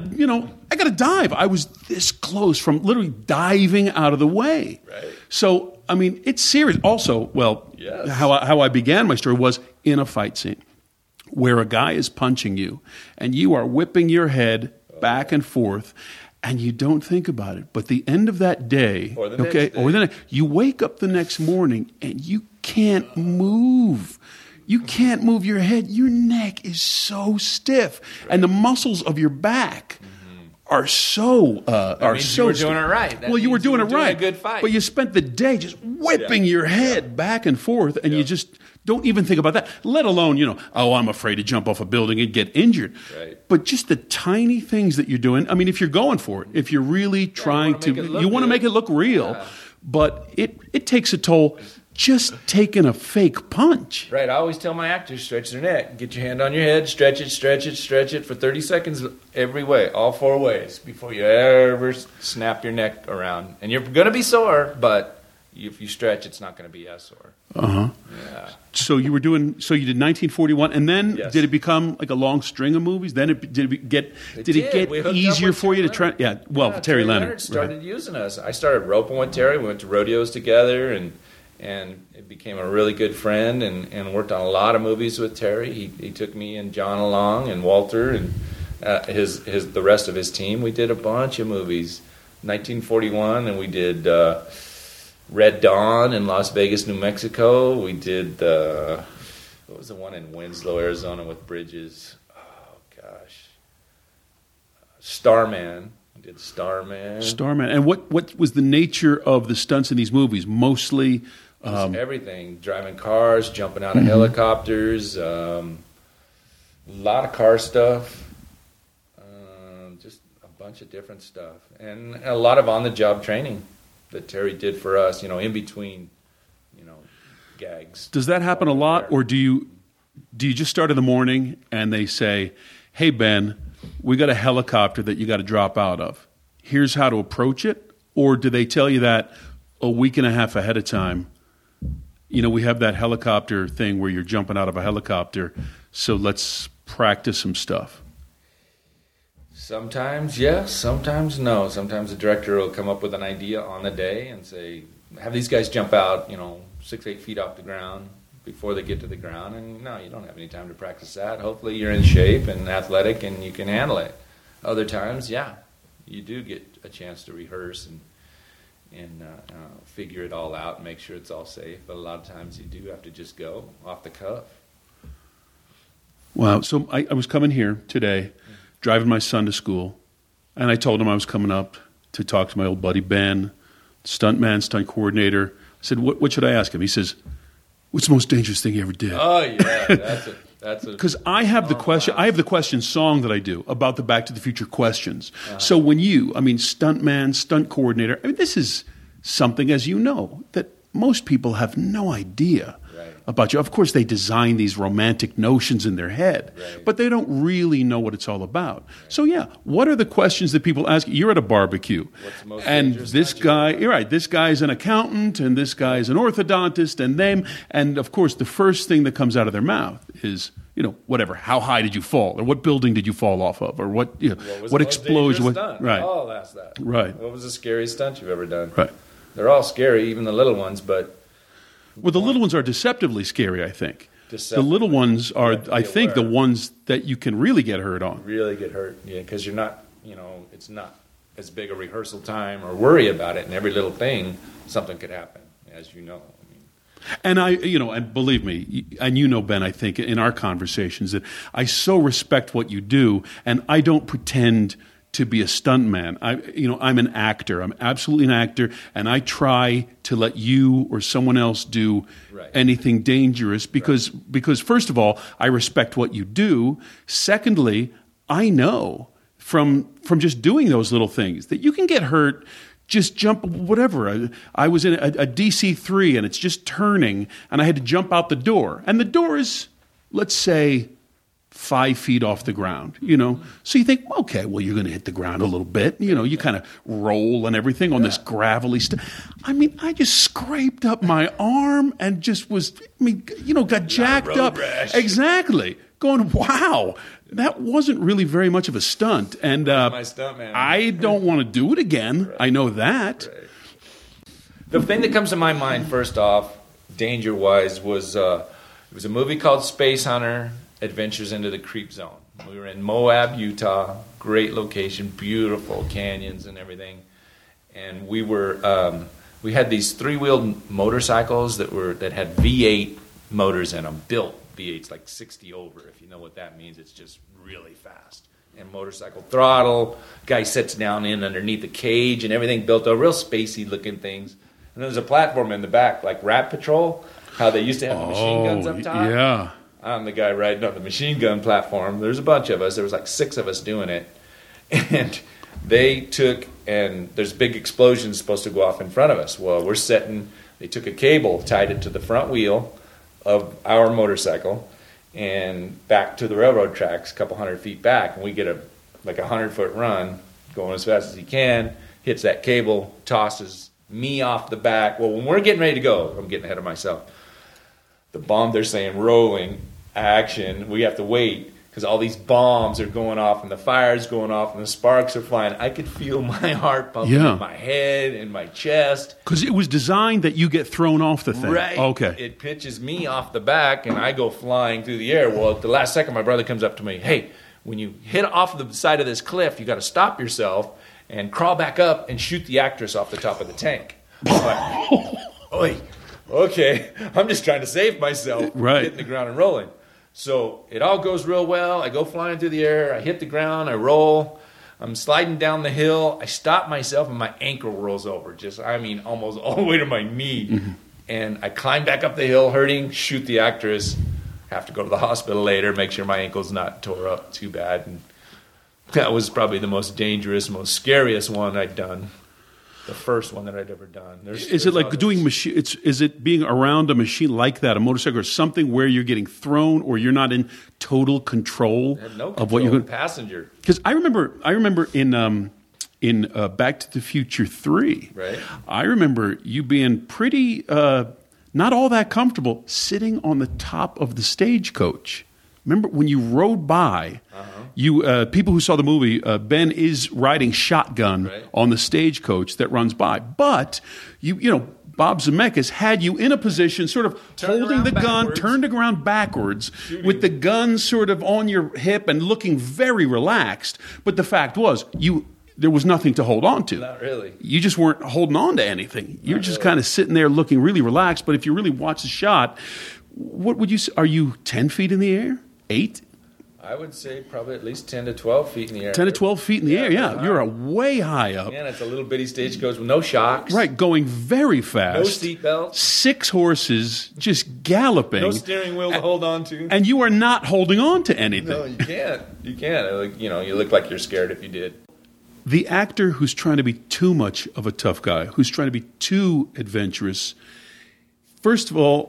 gotta dive. I was this close from literally diving out of the way. Right. So, I mean, it's serious. Also, how I began my story was in a fight scene where a guy is punching you, and you are whipping your head back and forth. And you don't think about it. But the end of that day, or the next day. You wake up the next morning and you can't move. You can't move your head. Your neck is so stiff. Right. And the muscles of your back are so you were doing it right. Well, you were doing it right. A good fight. But you spent the day just whipping your head back and forth, and you just don't even think about that, let alone, I'm afraid to jump off a building and get injured. Right. But just the tiny things that you're doing, I mean, if you're going for it, if you're really trying you want to make it look real, but it takes a toll just taking a fake punch. Right. I always tell my actors, stretch their neck. Get your hand on your head, stretch it for 30 seconds every way, all four ways, before you ever snap your neck around. And you're going to be sore, but if you stretch, it's not going to be as sore. Yeah. So you did 1941, and then did it become like a long string of movies? Then did it get easier for you to try? Yeah, Terry Leonard started using us. I started roping with Terry. We went to rodeos together, and it became a really good friend, and worked on a lot of movies with Terry. He took me and John along, and Walter, and the rest of his team. We did a bunch of movies. 1941, and we did Red Dawn in Las Vegas, New Mexico. We did what was the one in Winslow, Arizona with Bridges? Oh gosh, Starman. We did Starman. And what was the nature of the stunts in these movies? Mostly everything: driving cars, jumping out of helicopters, a lot of car stuff, just a bunch of different stuff, and a lot of on-the-job training that Terry did for us, in between, gags. Does that happen a lot, or do you just start in the morning and they say, "Hey Ben, we got a helicopter that you got to drop out of. Here's how to approach it," or do they tell you that a week and a half ahead of time? We have that helicopter thing where you're jumping out of a helicopter, so let's practice some stuff. Sometimes yes, sometimes no. Sometimes the director will come up with an idea on the day and say, have these guys jump out, 6-8 feet off the ground before they get to the ground. And no, you don't have any time to practice that. Hopefully you're in shape and athletic and you can handle it. Other times, you do get a chance to rehearse and figure it all out and make sure it's all safe. But a lot of times you do have to just go off the cuff. Wow. So I was coming here today, driving my son to school, and I told him I was coming up to talk to my old buddy Ben, stunt coordinator. I said, what should I ask him? He says, what's the most dangerous thing you ever did? Oh, yeah, that's a because I have the question. I have the question song that I do about the Back to the Future questions. So when stuntman, stunt coordinator, this is something, as you know, that most people have no idea. about you. Of course, they design these romantic notions in their head, but they don't really know what it's all about. So, yeah, what are the questions that people ask? You're at a barbecue, and this guy, you're right, this guy's an accountant, and this guy's an orthodontist, and of course, the first thing that comes out of their mouth is, whatever. How high did you fall, or what building did you fall off of, or what explosion? Right. Oh, that's that. Right. What was the scariest stunt you've ever done? Right. They're all scary, even the little ones, but... Well, the little ones are deceptively scary, I think. The little ones are, I think, the ones that you can really get hurt on. Really get hurt, yeah, because you're not, it's not as big a rehearsal time or worry about it, and every little thing, something could happen, as you know. And and believe me, and Ben, I think in our conversations that I so respect what you do, and I don't pretend to be a stuntman. I'm an actor. I'm absolutely an actor, and I try to let you or someone else do anything dangerous because first of all, I respect what you do. Secondly, I know from just doing those little things that you can get hurt. Just jump, whatever. I was in a DC-3, and it's just turning, and I had to jump out the door. And the door is, let's say, 5 feet off the ground, So you think, okay, well, you're going to hit the ground a little bit. You kind of roll and everything on this gravelly stuff. I just scraped up my arm and just got jacked up. Rash. Exactly. Going, wow, that wasn't really very much of a stunt. And my stunt, man. I don't want to do it again. Right. I know that. Right. The thing that comes to my mind, first off, danger-wise, was it was a movie called Space Hunter, Adventures into the Creep Zone. We were in Moab, Utah, great location, beautiful canyons and everything. And we had these 3-wheeled motorcycles that had V8 motors in them, built V8s, like 60 over, if you know what that means. It's just really fast. And motorcycle throttle, guy sits down in underneath the cage and everything built up, real spacey looking things. And there's a platform in the back, like Rat Patrol, how they used to have the machine guns up top. Yeah. I'm the guy riding on the machine gun platform. There's a bunch of us. There was like 6 of us doing it. And they took, and there's big explosions supposed to go off in front of us. Well, they took a cable, tied it to the front wheel of our motorcycle, and back to the railroad tracks, a couple 100 feet back. And we get a 100-foot run, going as fast as he can, hits that cable, tosses me off the back. Well, when we're getting ready to go, I'm getting ahead of myself. The bomb, they're saying rolling, action. We have to wait because all these bombs are going off and the fire's going off and the sparks are flying. I could feel my heart pumping in my head and my chest. Because it was designed that you get thrown off the thing. Right. Okay. It pitches me off the back and I go flying through the air. Well, at the last second, my brother comes up to me. Hey, when you hit off the side of this cliff, you got to stop yourself and crawl back up and shoot the actress off the top of the tank. I'm like, oi. Okay, I'm just trying to save myself from hitting the ground and rolling. So it all goes real well. I go flying through the air. I hit the ground. I roll. I'm sliding down the hill. I stop myself, and my ankle rolls over. Almost all the way to my knee. Mm-hmm. And I climb back up the hill, hurting, shoot the actress. Have to go to the hospital later, make sure my ankle's not tore up too bad. And that was probably the most dangerous, most scariest one I'd done. The first one that I'd ever done. Is it like doing machine? Is it being around a machine like that, a motorcycle, or something where you're getting thrown, or you're not in total control of what you're going? Passenger. Because I remember in Back to the Future 3. Right. I remember you being pretty not all that comfortable sitting on the top of the stagecoach. Remember when you rode by? You people who saw the movie, Ben is riding shotgun on the stagecoach that runs by. But Bob Zemeckis had you in a position, sort of holding the gun, turned around backwards, with the gun sort of on your hip and looking very relaxed. But the fact was, there was nothing to hold on to. Not really. You just weren't holding on to anything. You're just kind of sitting there looking really relaxed. But if you really watch the shot, what would you say? Are you 10 feet in the air? 8? I would say probably at least 10 to 12 feet in the air. 10 to 12 feet in the air, yeah. You're way high up. Yeah, it's a little bitty stagecoach with no shocks. Right, going very fast. No seatbelts. 6 horses just galloping. No steering wheel to hold on to. And you are not holding on to anything. No, you can't. You can't. You look like you're scared if you did. The actor who's trying to be too much of a tough guy, who's trying to be too adventurous, first of all,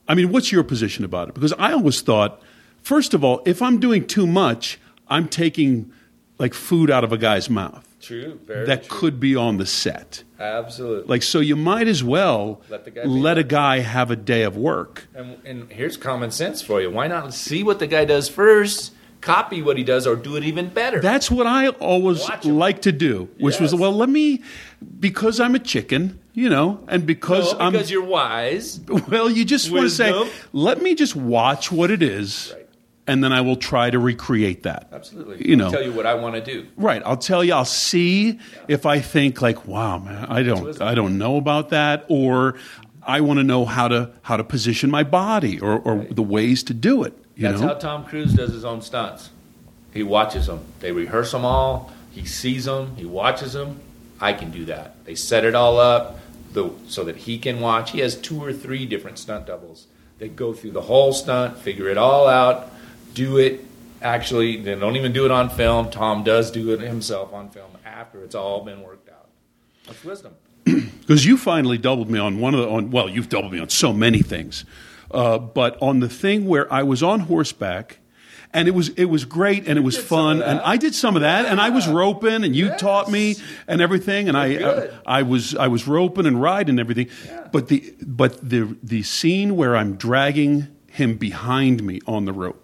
I mean, what's your position about it? Because I always thought, first of all, if I'm doing too much, I'm taking like food out of a guy's mouth. True, very that true. could be on the set. Absolutely. Like, so you might as well let a guy have a day of work. And here's common sense for you. Why not see what the guy does first, copy what he does, or do it even better? That's what I always like to do, which was, well, because I'm a chicken, and because because you're wise. Well, you just want to say, let me just watch what it is. Right. And then I will try to recreate that. Absolutely. I'll tell you what I want to do. Right. I'll tell you. I'll see if I think like, wow, man, I don't know about that, or I want to know how to position my body, or the ways to do it. That's how Tom Cruise does his own stunts. He watches them. They rehearse them all. He sees them. He watches them. I can do that. They set it all up so that he can watch. He has 2 or 3 different stunt doubles. They go through the whole stunt, figure it all out. Do it. Actually, they don't even do it on film. Tom does do it himself on film after it's all been worked out. That's wisdom. Because you finally doubled me on you've doubled me on so many things, but on the thing where I was on horseback, and it was great and it was fun, and I did some of that, and I was roping, and you taught me and everything, and I was roping and riding and everything, but the scene where I'm dragging him behind me on the rope.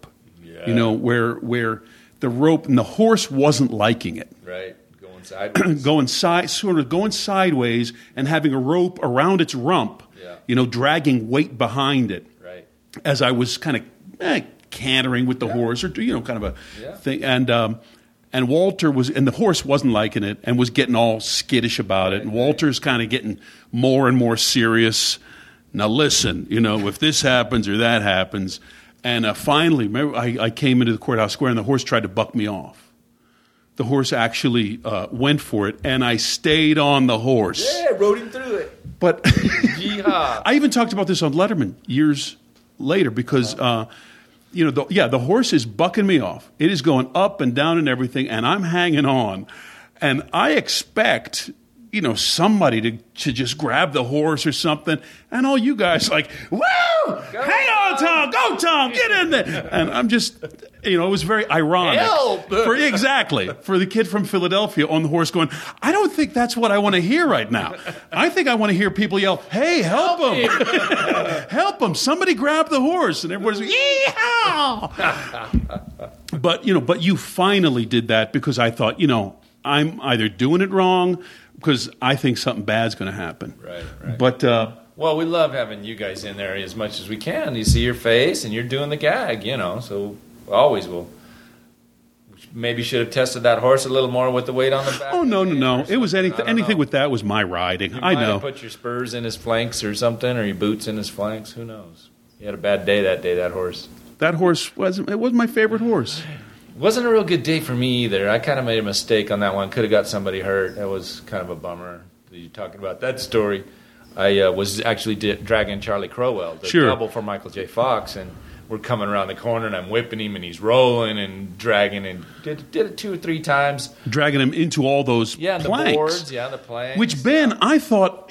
Where the rope and the horse wasn't liking it. Right, going sideways. going sideways and having a rope around its rump, dragging weight behind it. Right. As I was kind of cantering with the horse, or kind of a thing. And Walter and the horse wasn't liking it and was getting all skittish about it. And Walter's kind of getting more and more serious. Now listen, if this happens or that happens. And finally, remember, I came into the courthouse square, and the horse tried to buck me off. The horse actually went for it, and I stayed on the horse. Yeah, rode him through it. But I even talked about this on Letterman years later, because the horse is bucking me off. It is going up and down and everything, and I'm hanging on. And I expect somebody to just grab the horse or something, and all you guys like, woo! Hang on, Tom! Go, Tom! Get in there! And I'm just, it was very ironic. Help! For the kid from Philadelphia on the horse going, I don't think that's what I want to hear right now. I think I want to hear people yell, hey, help him! Help him! Somebody grab the horse! And everybody's like, yeehaw! But you finally did that, because I thought, I'm either doing it wrong, because I think something bad's going to happen. Right. But we love having you guys in there as much as we can. You see your face, and you're doing the gag, so always will. Maybe should have tested that horse a little more with the weight on the back. Oh, no. It was anything with that was my riding. You I might know. have put your spurs in his flanks or something, or your boots in his flanks. Who knows? He had a bad day, that horse. That horse wasn't my favorite horse. Wasn't a real good day for me either. I kind of made a mistake on that one. Could have got somebody hurt. That was kind of a bummer. You're talking about that story. I was actually dragging Charlie Crowell, the double for Michael J. Fox, and we're coming around the corner, and I'm whipping him, and he's rolling and dragging, and did it 2 or 3 times. Dragging him into all those planks. the boards, the planks. Which, Ben, I thought,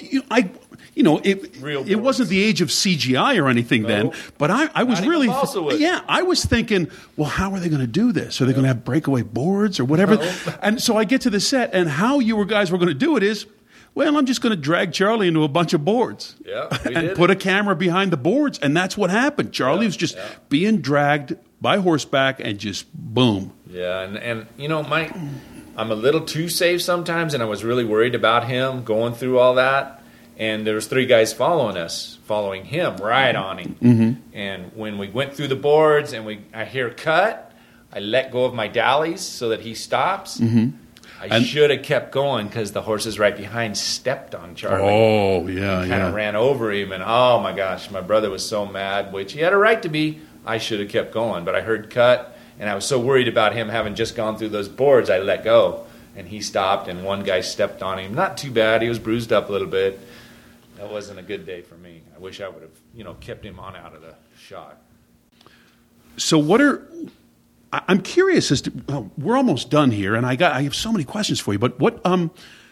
it wasn't the age of CGI or anything then, but I was really, I was thinking, well, how are they going to do this? Are they going to have breakaway boards or whatever? And so I get to the set, and how you guys were going to do it is, well, I'm just going to drag Charlie into a bunch of boards and put a camera behind the boards, and that's what happened. Charlie was just being dragged by horseback and just boom. Yeah, and I'm a little too safe sometimes, and I was really worried about him going through all that. And there was 3 guys following him, right on him. Mm-hmm. And when we went through the boards and I hear cut, I let go of my dallies so that he stops. Mm-hmm. I should have kept going, because the horses right behind stepped on Charlie. Oh, yeah, kind of ran over him, and oh my gosh, my brother was so mad, which he had a right to be. I should have kept going, but I heard cut, and I was so worried about him having just gone through those boards, I let go, and he stopped, and one guy stepped on him. Not too bad. He was bruised up a little bit. That wasn't a good day for me. I wish I would have, kept him on out of the shot. So I'm curious as to, we're almost done here, and I have so many questions for you, but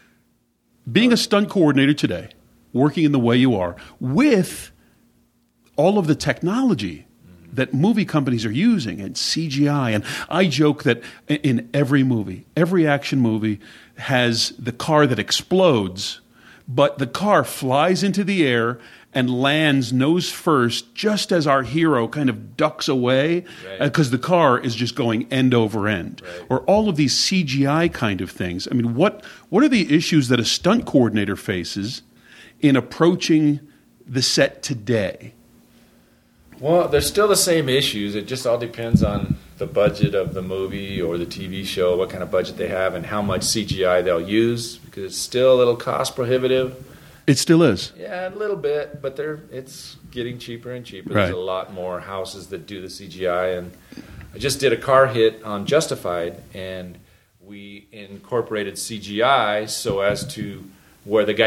being a stunt coordinator today, working in the way you are, with all of the technology that movie companies are using and CGI. And I joke that in every movie, every action movie has the car that explodes, but the car flies into the air and lands nose first just as our hero kind of ducks away because the car is just going end over end. Right. Or all of these CGI kind of things. I mean, what are the issues that a stunt coordinator faces in approaching the set today? Well, there's still the same issues. It just all depends on the budget of the movie or the TV show, what kind of budget they have, and how much CGI they'll use, because it's still a little cost prohibitive. It still is. Yeah, a little bit, but it's getting cheaper and cheaper. Right. There's a lot more houses that do the CGI, and I just did a car hit on Justified, and we incorporated CGI so as to where the guy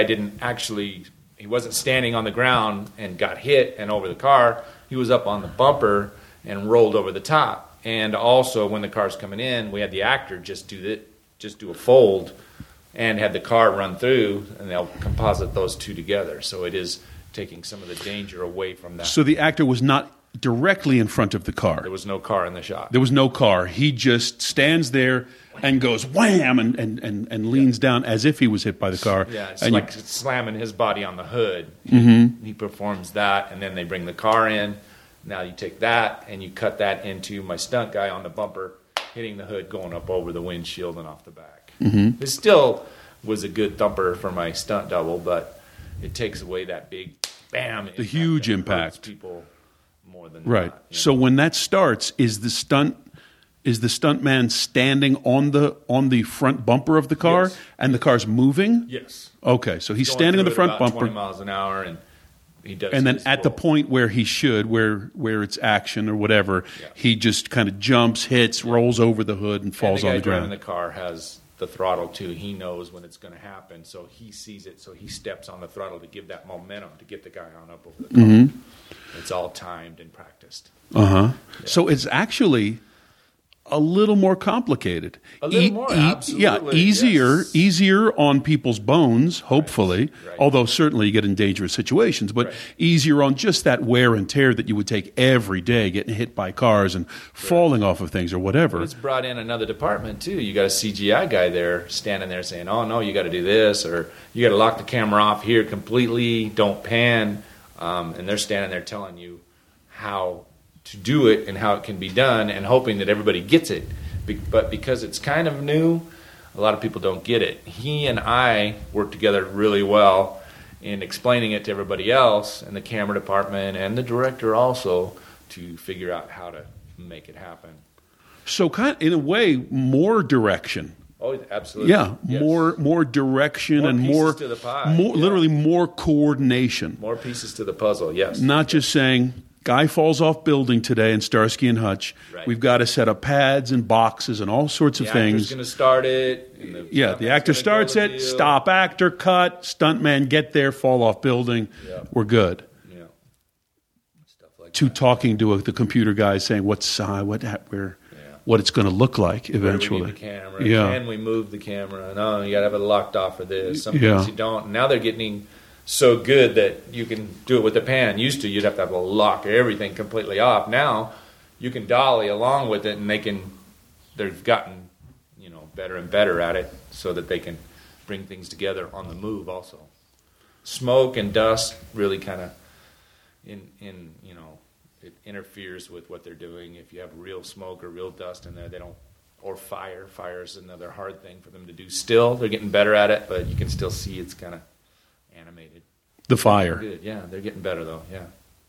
he wasn't standing on the ground and got hit and over the car. He was up on the bumper and rolled over the top. And also, when the car's coming in, we had the actor just do a fold and had the car run through, and they'll composite those two together. So it is taking some of the danger away from that. So the actor was not directly in front of the car. There was no car in the shot. There was no car. He just stands there and goes wham and leans down as if he was hit by the car. Yeah, it's and like slamming his body on the hood. He performs that, and then they bring the car in. Now you take that and you cut that into my stunt guy on the bumper, hitting the hood, going up over the windshield and off the back. It still was a good thumper for my stunt double, but it takes away that big bam. The huge impact. People more than right. not, So when that starts, is the stuntman standing on the front bumper of the car, Yes. and the car's moving? Yes. Okay, so he's Going standing on the through front at about bumper, 20 miles an hour, and he does. and then his at the roll. point where he should, where it's action or whatever, Yeah. he just kind of jumps, hits, rolls over the hood, and falls and on the the guy driving ground. the car has the throttle too. He knows when it's going to happen, so he sees it. So he steps on the throttle to give that momentum to get the guy on up over the car. Mm-hmm. It's all timed and practiced. So it's actually a little more complicated. A little more, absolutely, yes. Easier on people's bones, hopefully, Right. although certainly you get in dangerous situations, but Right. easier on just that wear and tear that you would take every day, getting hit by cars and falling off of things or whatever. It's brought in another department too. You got a CGI guy there standing there saying, "Oh no, you got to do this," or "You got to lock the camera off here completely. Don't pan." And they're standing there telling you how to do it and how it can be done, and hoping that everybody gets it. But because it's kind of new, a lot of people don't get it. He and I work together really well in explaining it to everybody else, and the camera department and the director also, to figure out how to make it happen. So kind of, in a way, more direction. Oh, absolutely. Yeah, Yes. more direction More and pieces more, to the pie, yeah. literally more coordination. More pieces to the puzzle, yes. Not just saying, guy falls off building today in Starsky and Hutch. Right. We've got to set up pads and boxes and all sorts of The things. actor's going to start it. And The actor stuntman's starts gonna go it, the deal. stop actor, cut, stuntman, get there, fall off building. Yeah. We're good. Yeah. Stuff like To that. talking to the computer guy saying what it's going to look like Where do eventually. we need the camera? Yeah. Can we move the camera? No, you got to have it locked off for this. Some Yeah. things you don't. Now they're getting so good that you can do it with the pan. Used to, you'd have to have a lock everything completely off. Now you can dolly along with it, and they've gotten better and better at it, so that they can bring things together on the move. Also, smoke and dust really kind of it interferes with what they're doing. If you have real smoke or real dust in there, they don't. Or fire. Fire is another hard thing for them to do. Still, they're getting better at it, but you can still see it's kind of animated. The fire. Good, yeah. They're getting better though, yeah.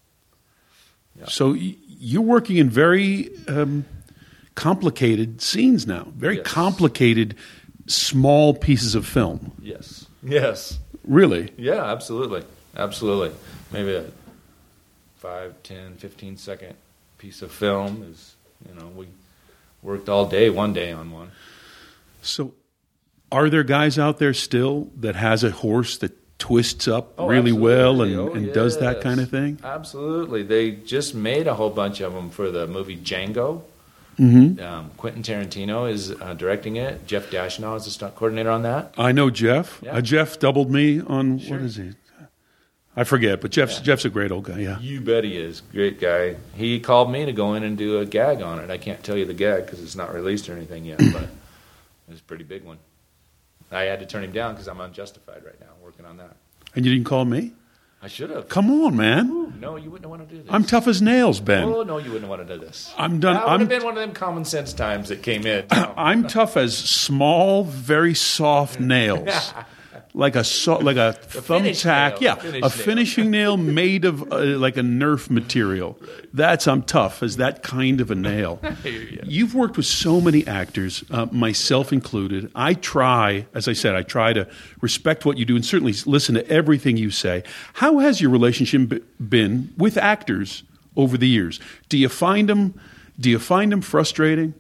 So you're working in very complicated scenes now. Very Yes. complicated, small pieces of film. Yes. Yes. Really? Yeah, absolutely. Absolutely. Maybe a 5, 10, 15-second piece of film is, we worked all day, one day on one. So are there guys out there still that has a horse that twists up Oh, really well and, absolutely. and does that yes. kind of thing? Absolutely. They just made a whole bunch of them for the movie Django. Mm-hmm. Quentin Tarantino is directing it. Jeff Dashnow is the stunt coordinator on that. I know Jeff. Yeah. Jeff doubled me on, Sure. what is he? I forget, but Jeff's a great old guy, yeah. You bet he is. Great guy. He called me to go in and do a gag on it. I can't tell you the gag because it's not released or anything yet, but it was a pretty big one. I had to turn him down because I'm unjustified right now working on that. And you didn't call me? I should have. Come on, man. Ooh, no, you wouldn't want to do this. I'm tough as nails, Ben. Oh, no, you wouldn't want to do this. I'm done. That would have been one of them common sense times that came in. I'm tough as small, very soft nails. Like a thumbtack, a finishing nail made of like a Nerf material. I'm tough as that kind of a nail. You've worked with so many actors, myself included. I try, as I said, to respect what you do and certainly listen to everything you say. How has your relationship been with actors over the years? Do you find them frustrating?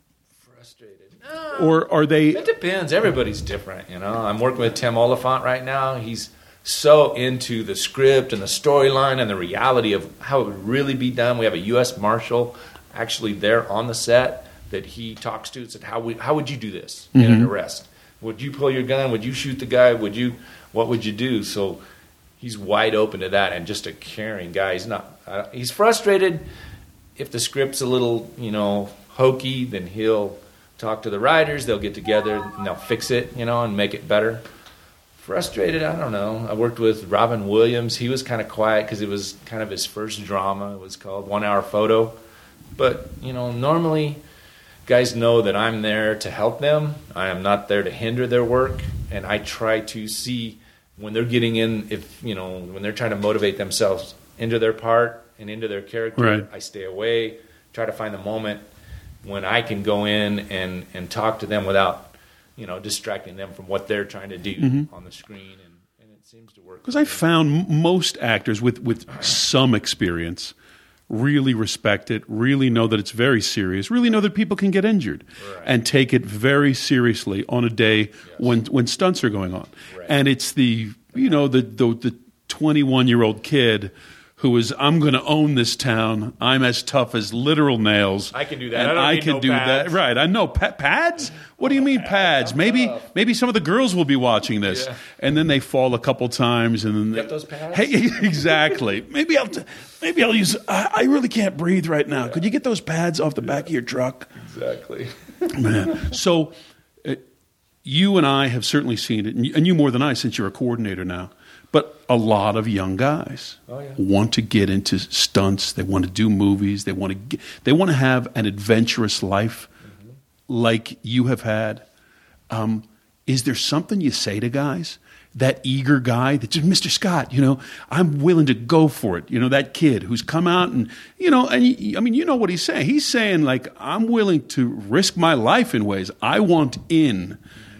Or are they... It depends. Everybody's different, you know. I'm working with Tim Oliphant right now. He's so into the script and the storyline and the reality of how it would really be done. We have a U.S. Marshal actually there on the set that he talks to and said, how would you do this in an arrest? Would you pull your gun? Would you shoot the guy? What would you do? So he's wide open to that and just a caring guy. He's frustrated if the script's a little, hokey, then he'll talk to the writers, they'll get together, and they'll fix it, and make it better. Frustrated, I don't know. I worked with Robin Williams. He was kind of quiet because it was kind of his first drama. It was called 1 Hour Photo. But, normally guys know that I'm there to help them. I am not there to hinder their work. And I try to see when they're getting in, when they're trying to motivate themselves into their part and into their character, right. I stay away, try to find the moment when I can go in and talk to them without, distracting them from what they're trying to do on the screen, and it seems to work. Because I found most actors with some experience really respect it, really know that it's very serious, really know that people can get injured, right. and take it very seriously on a day when stunts are going on. Right. And it's the 21-year-old kid who is, I'm going to own this town. I'm as tough as literal nails. I can do that. And I can do pads. that. Right. I know. Pads? What do you mean pads? Maybe some of the girls will be watching this. Yeah. And then they fall a couple times. And then get those pads? Hey, exactly. Maybe I'll use, I really can't breathe right now. Yeah. Could you get those pads off the back of your truck? Exactly. Man. So you and I have certainly seen it, and you more than I since you're a coordinator now. But a lot of young guys want to get into stunts. They want to do movies. They want to have an adventurous life like you have had. Is there something you say to guys? That eager guy that just, Mr. Scott, I'm willing to go for it. That kid who's come out and, what he's saying. He's saying, like, I'm willing to risk my life in ways. I want in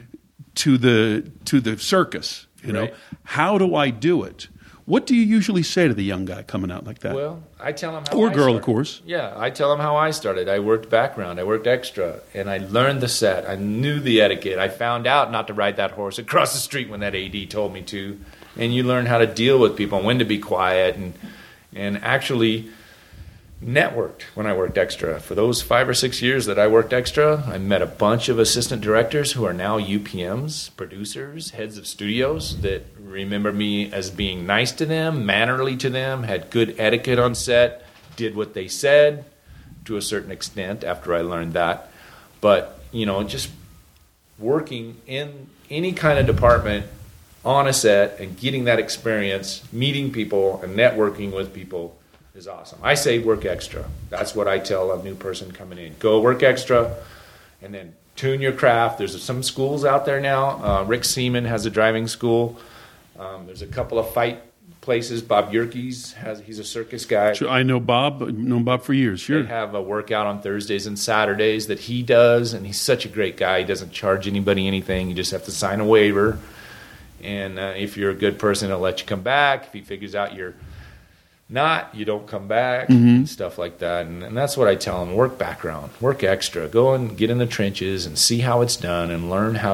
to the circus. Right. How do I do it? What do you usually say to the young guy coming out like that? Well, I tell him how or I girl, started. Of course. Yeah, I tell him how I started. I worked background. I worked extra, and I learned the set. I knew the etiquette. I found out not to ride that horse across the street when that AD told me to. And you learn how to deal with people and when to be quiet and actually networked when I worked extra. For those 5 or 6 years that I worked extra, I met a bunch of assistant directors who are now UPMs, producers, heads of studios that remember me as being nice to them, mannerly to them, had good etiquette on set, did what they said to a certain extent after I learned that. But, just working in any kind of department on a set and getting that experience, meeting people and networking with people is awesome. I say work extra. That's what I tell a new person coming in. Go work extra and then tune your craft. There's some schools out there now. Rick Seaman has a driving school. There's a couple of fight places. Bob Yerkes he's a circus guy. Sure, I know Bob. I've known Bob for years. Sure. They have a workout on Thursdays and Saturdays that he does, and he's such a great guy. He doesn't charge anybody anything. You just have to sign a waiver. And if you're a good person, he'll let you come back. If he figures out you're not, you don't come back, stuff like that. And that's what I tell them. Work background, work extra. Go and get in the trenches and see how it's done and learn how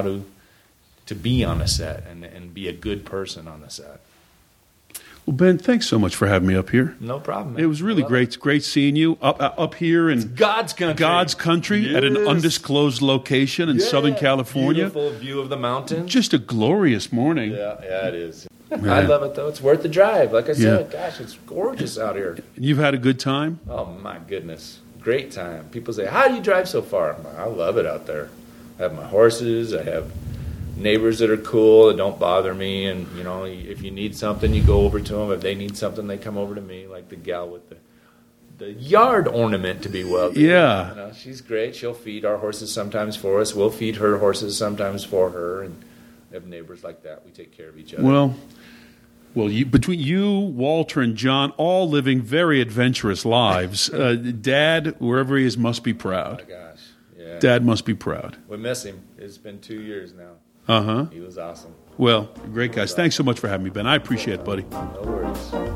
to be on a set and be a good person on the set. Well, Ben, thanks so much for having me up here. No problem, man. It was really great. It's great seeing you up here in God's country. Yes. At an undisclosed location in Southern California. Beautiful view of the mountains. Just a glorious morning. Yeah, it is. I love it, though. It's worth the drive. Like I said, gosh, it's gorgeous out here. You've had a good time? Oh, my goodness. Great time. People say, how do you drive so far? I'm like, I love it out there. I have my horses. I have neighbors that are cool that don't bother me. And, you know, if you need something, you go over to them. If they need something, they come over to me, like the gal with the yard ornament to be welded. Yeah. You know, she's great. She'll feed our horses sometimes for us. We'll feed her horses sometimes for her. And we have neighbors like that. We take care of each other. Well, between you, Walter, and John, all living very adventurous lives, Dad, wherever he is, must be proud. Oh, my gosh. Yeah. Dad must be proud. We miss him. It's been 2 years now. Uh-huh. He was awesome. Well, great guys. Thanks so much for having me, Ben. I appreciate it, buddy. No worries.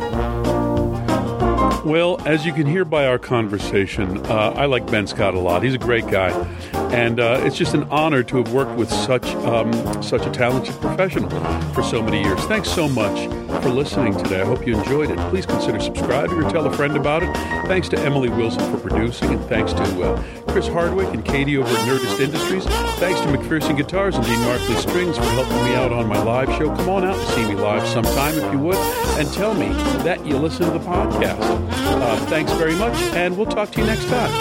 Well, as you can hear by our conversation, I like Ben Scott a lot. He's a great guy, and it's just an honor to have worked with such a talented professional for so many years. Thanks so much for listening today. I hope you enjoyed it. Please consider subscribing or tell a friend about it. Thanks to Emily Wilson for producing, and thanks to Chris Hardwick and Katie over at Nerdist Industries. Thanks to McPherson Guitars and Dean Markley Strings for helping me out on my live show. Come on out and see me live sometime if you would, and tell me that you listen to the podcast. Thanks very much, and we'll talk to you next time.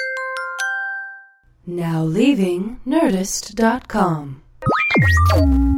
Now leaving Nerdist.com.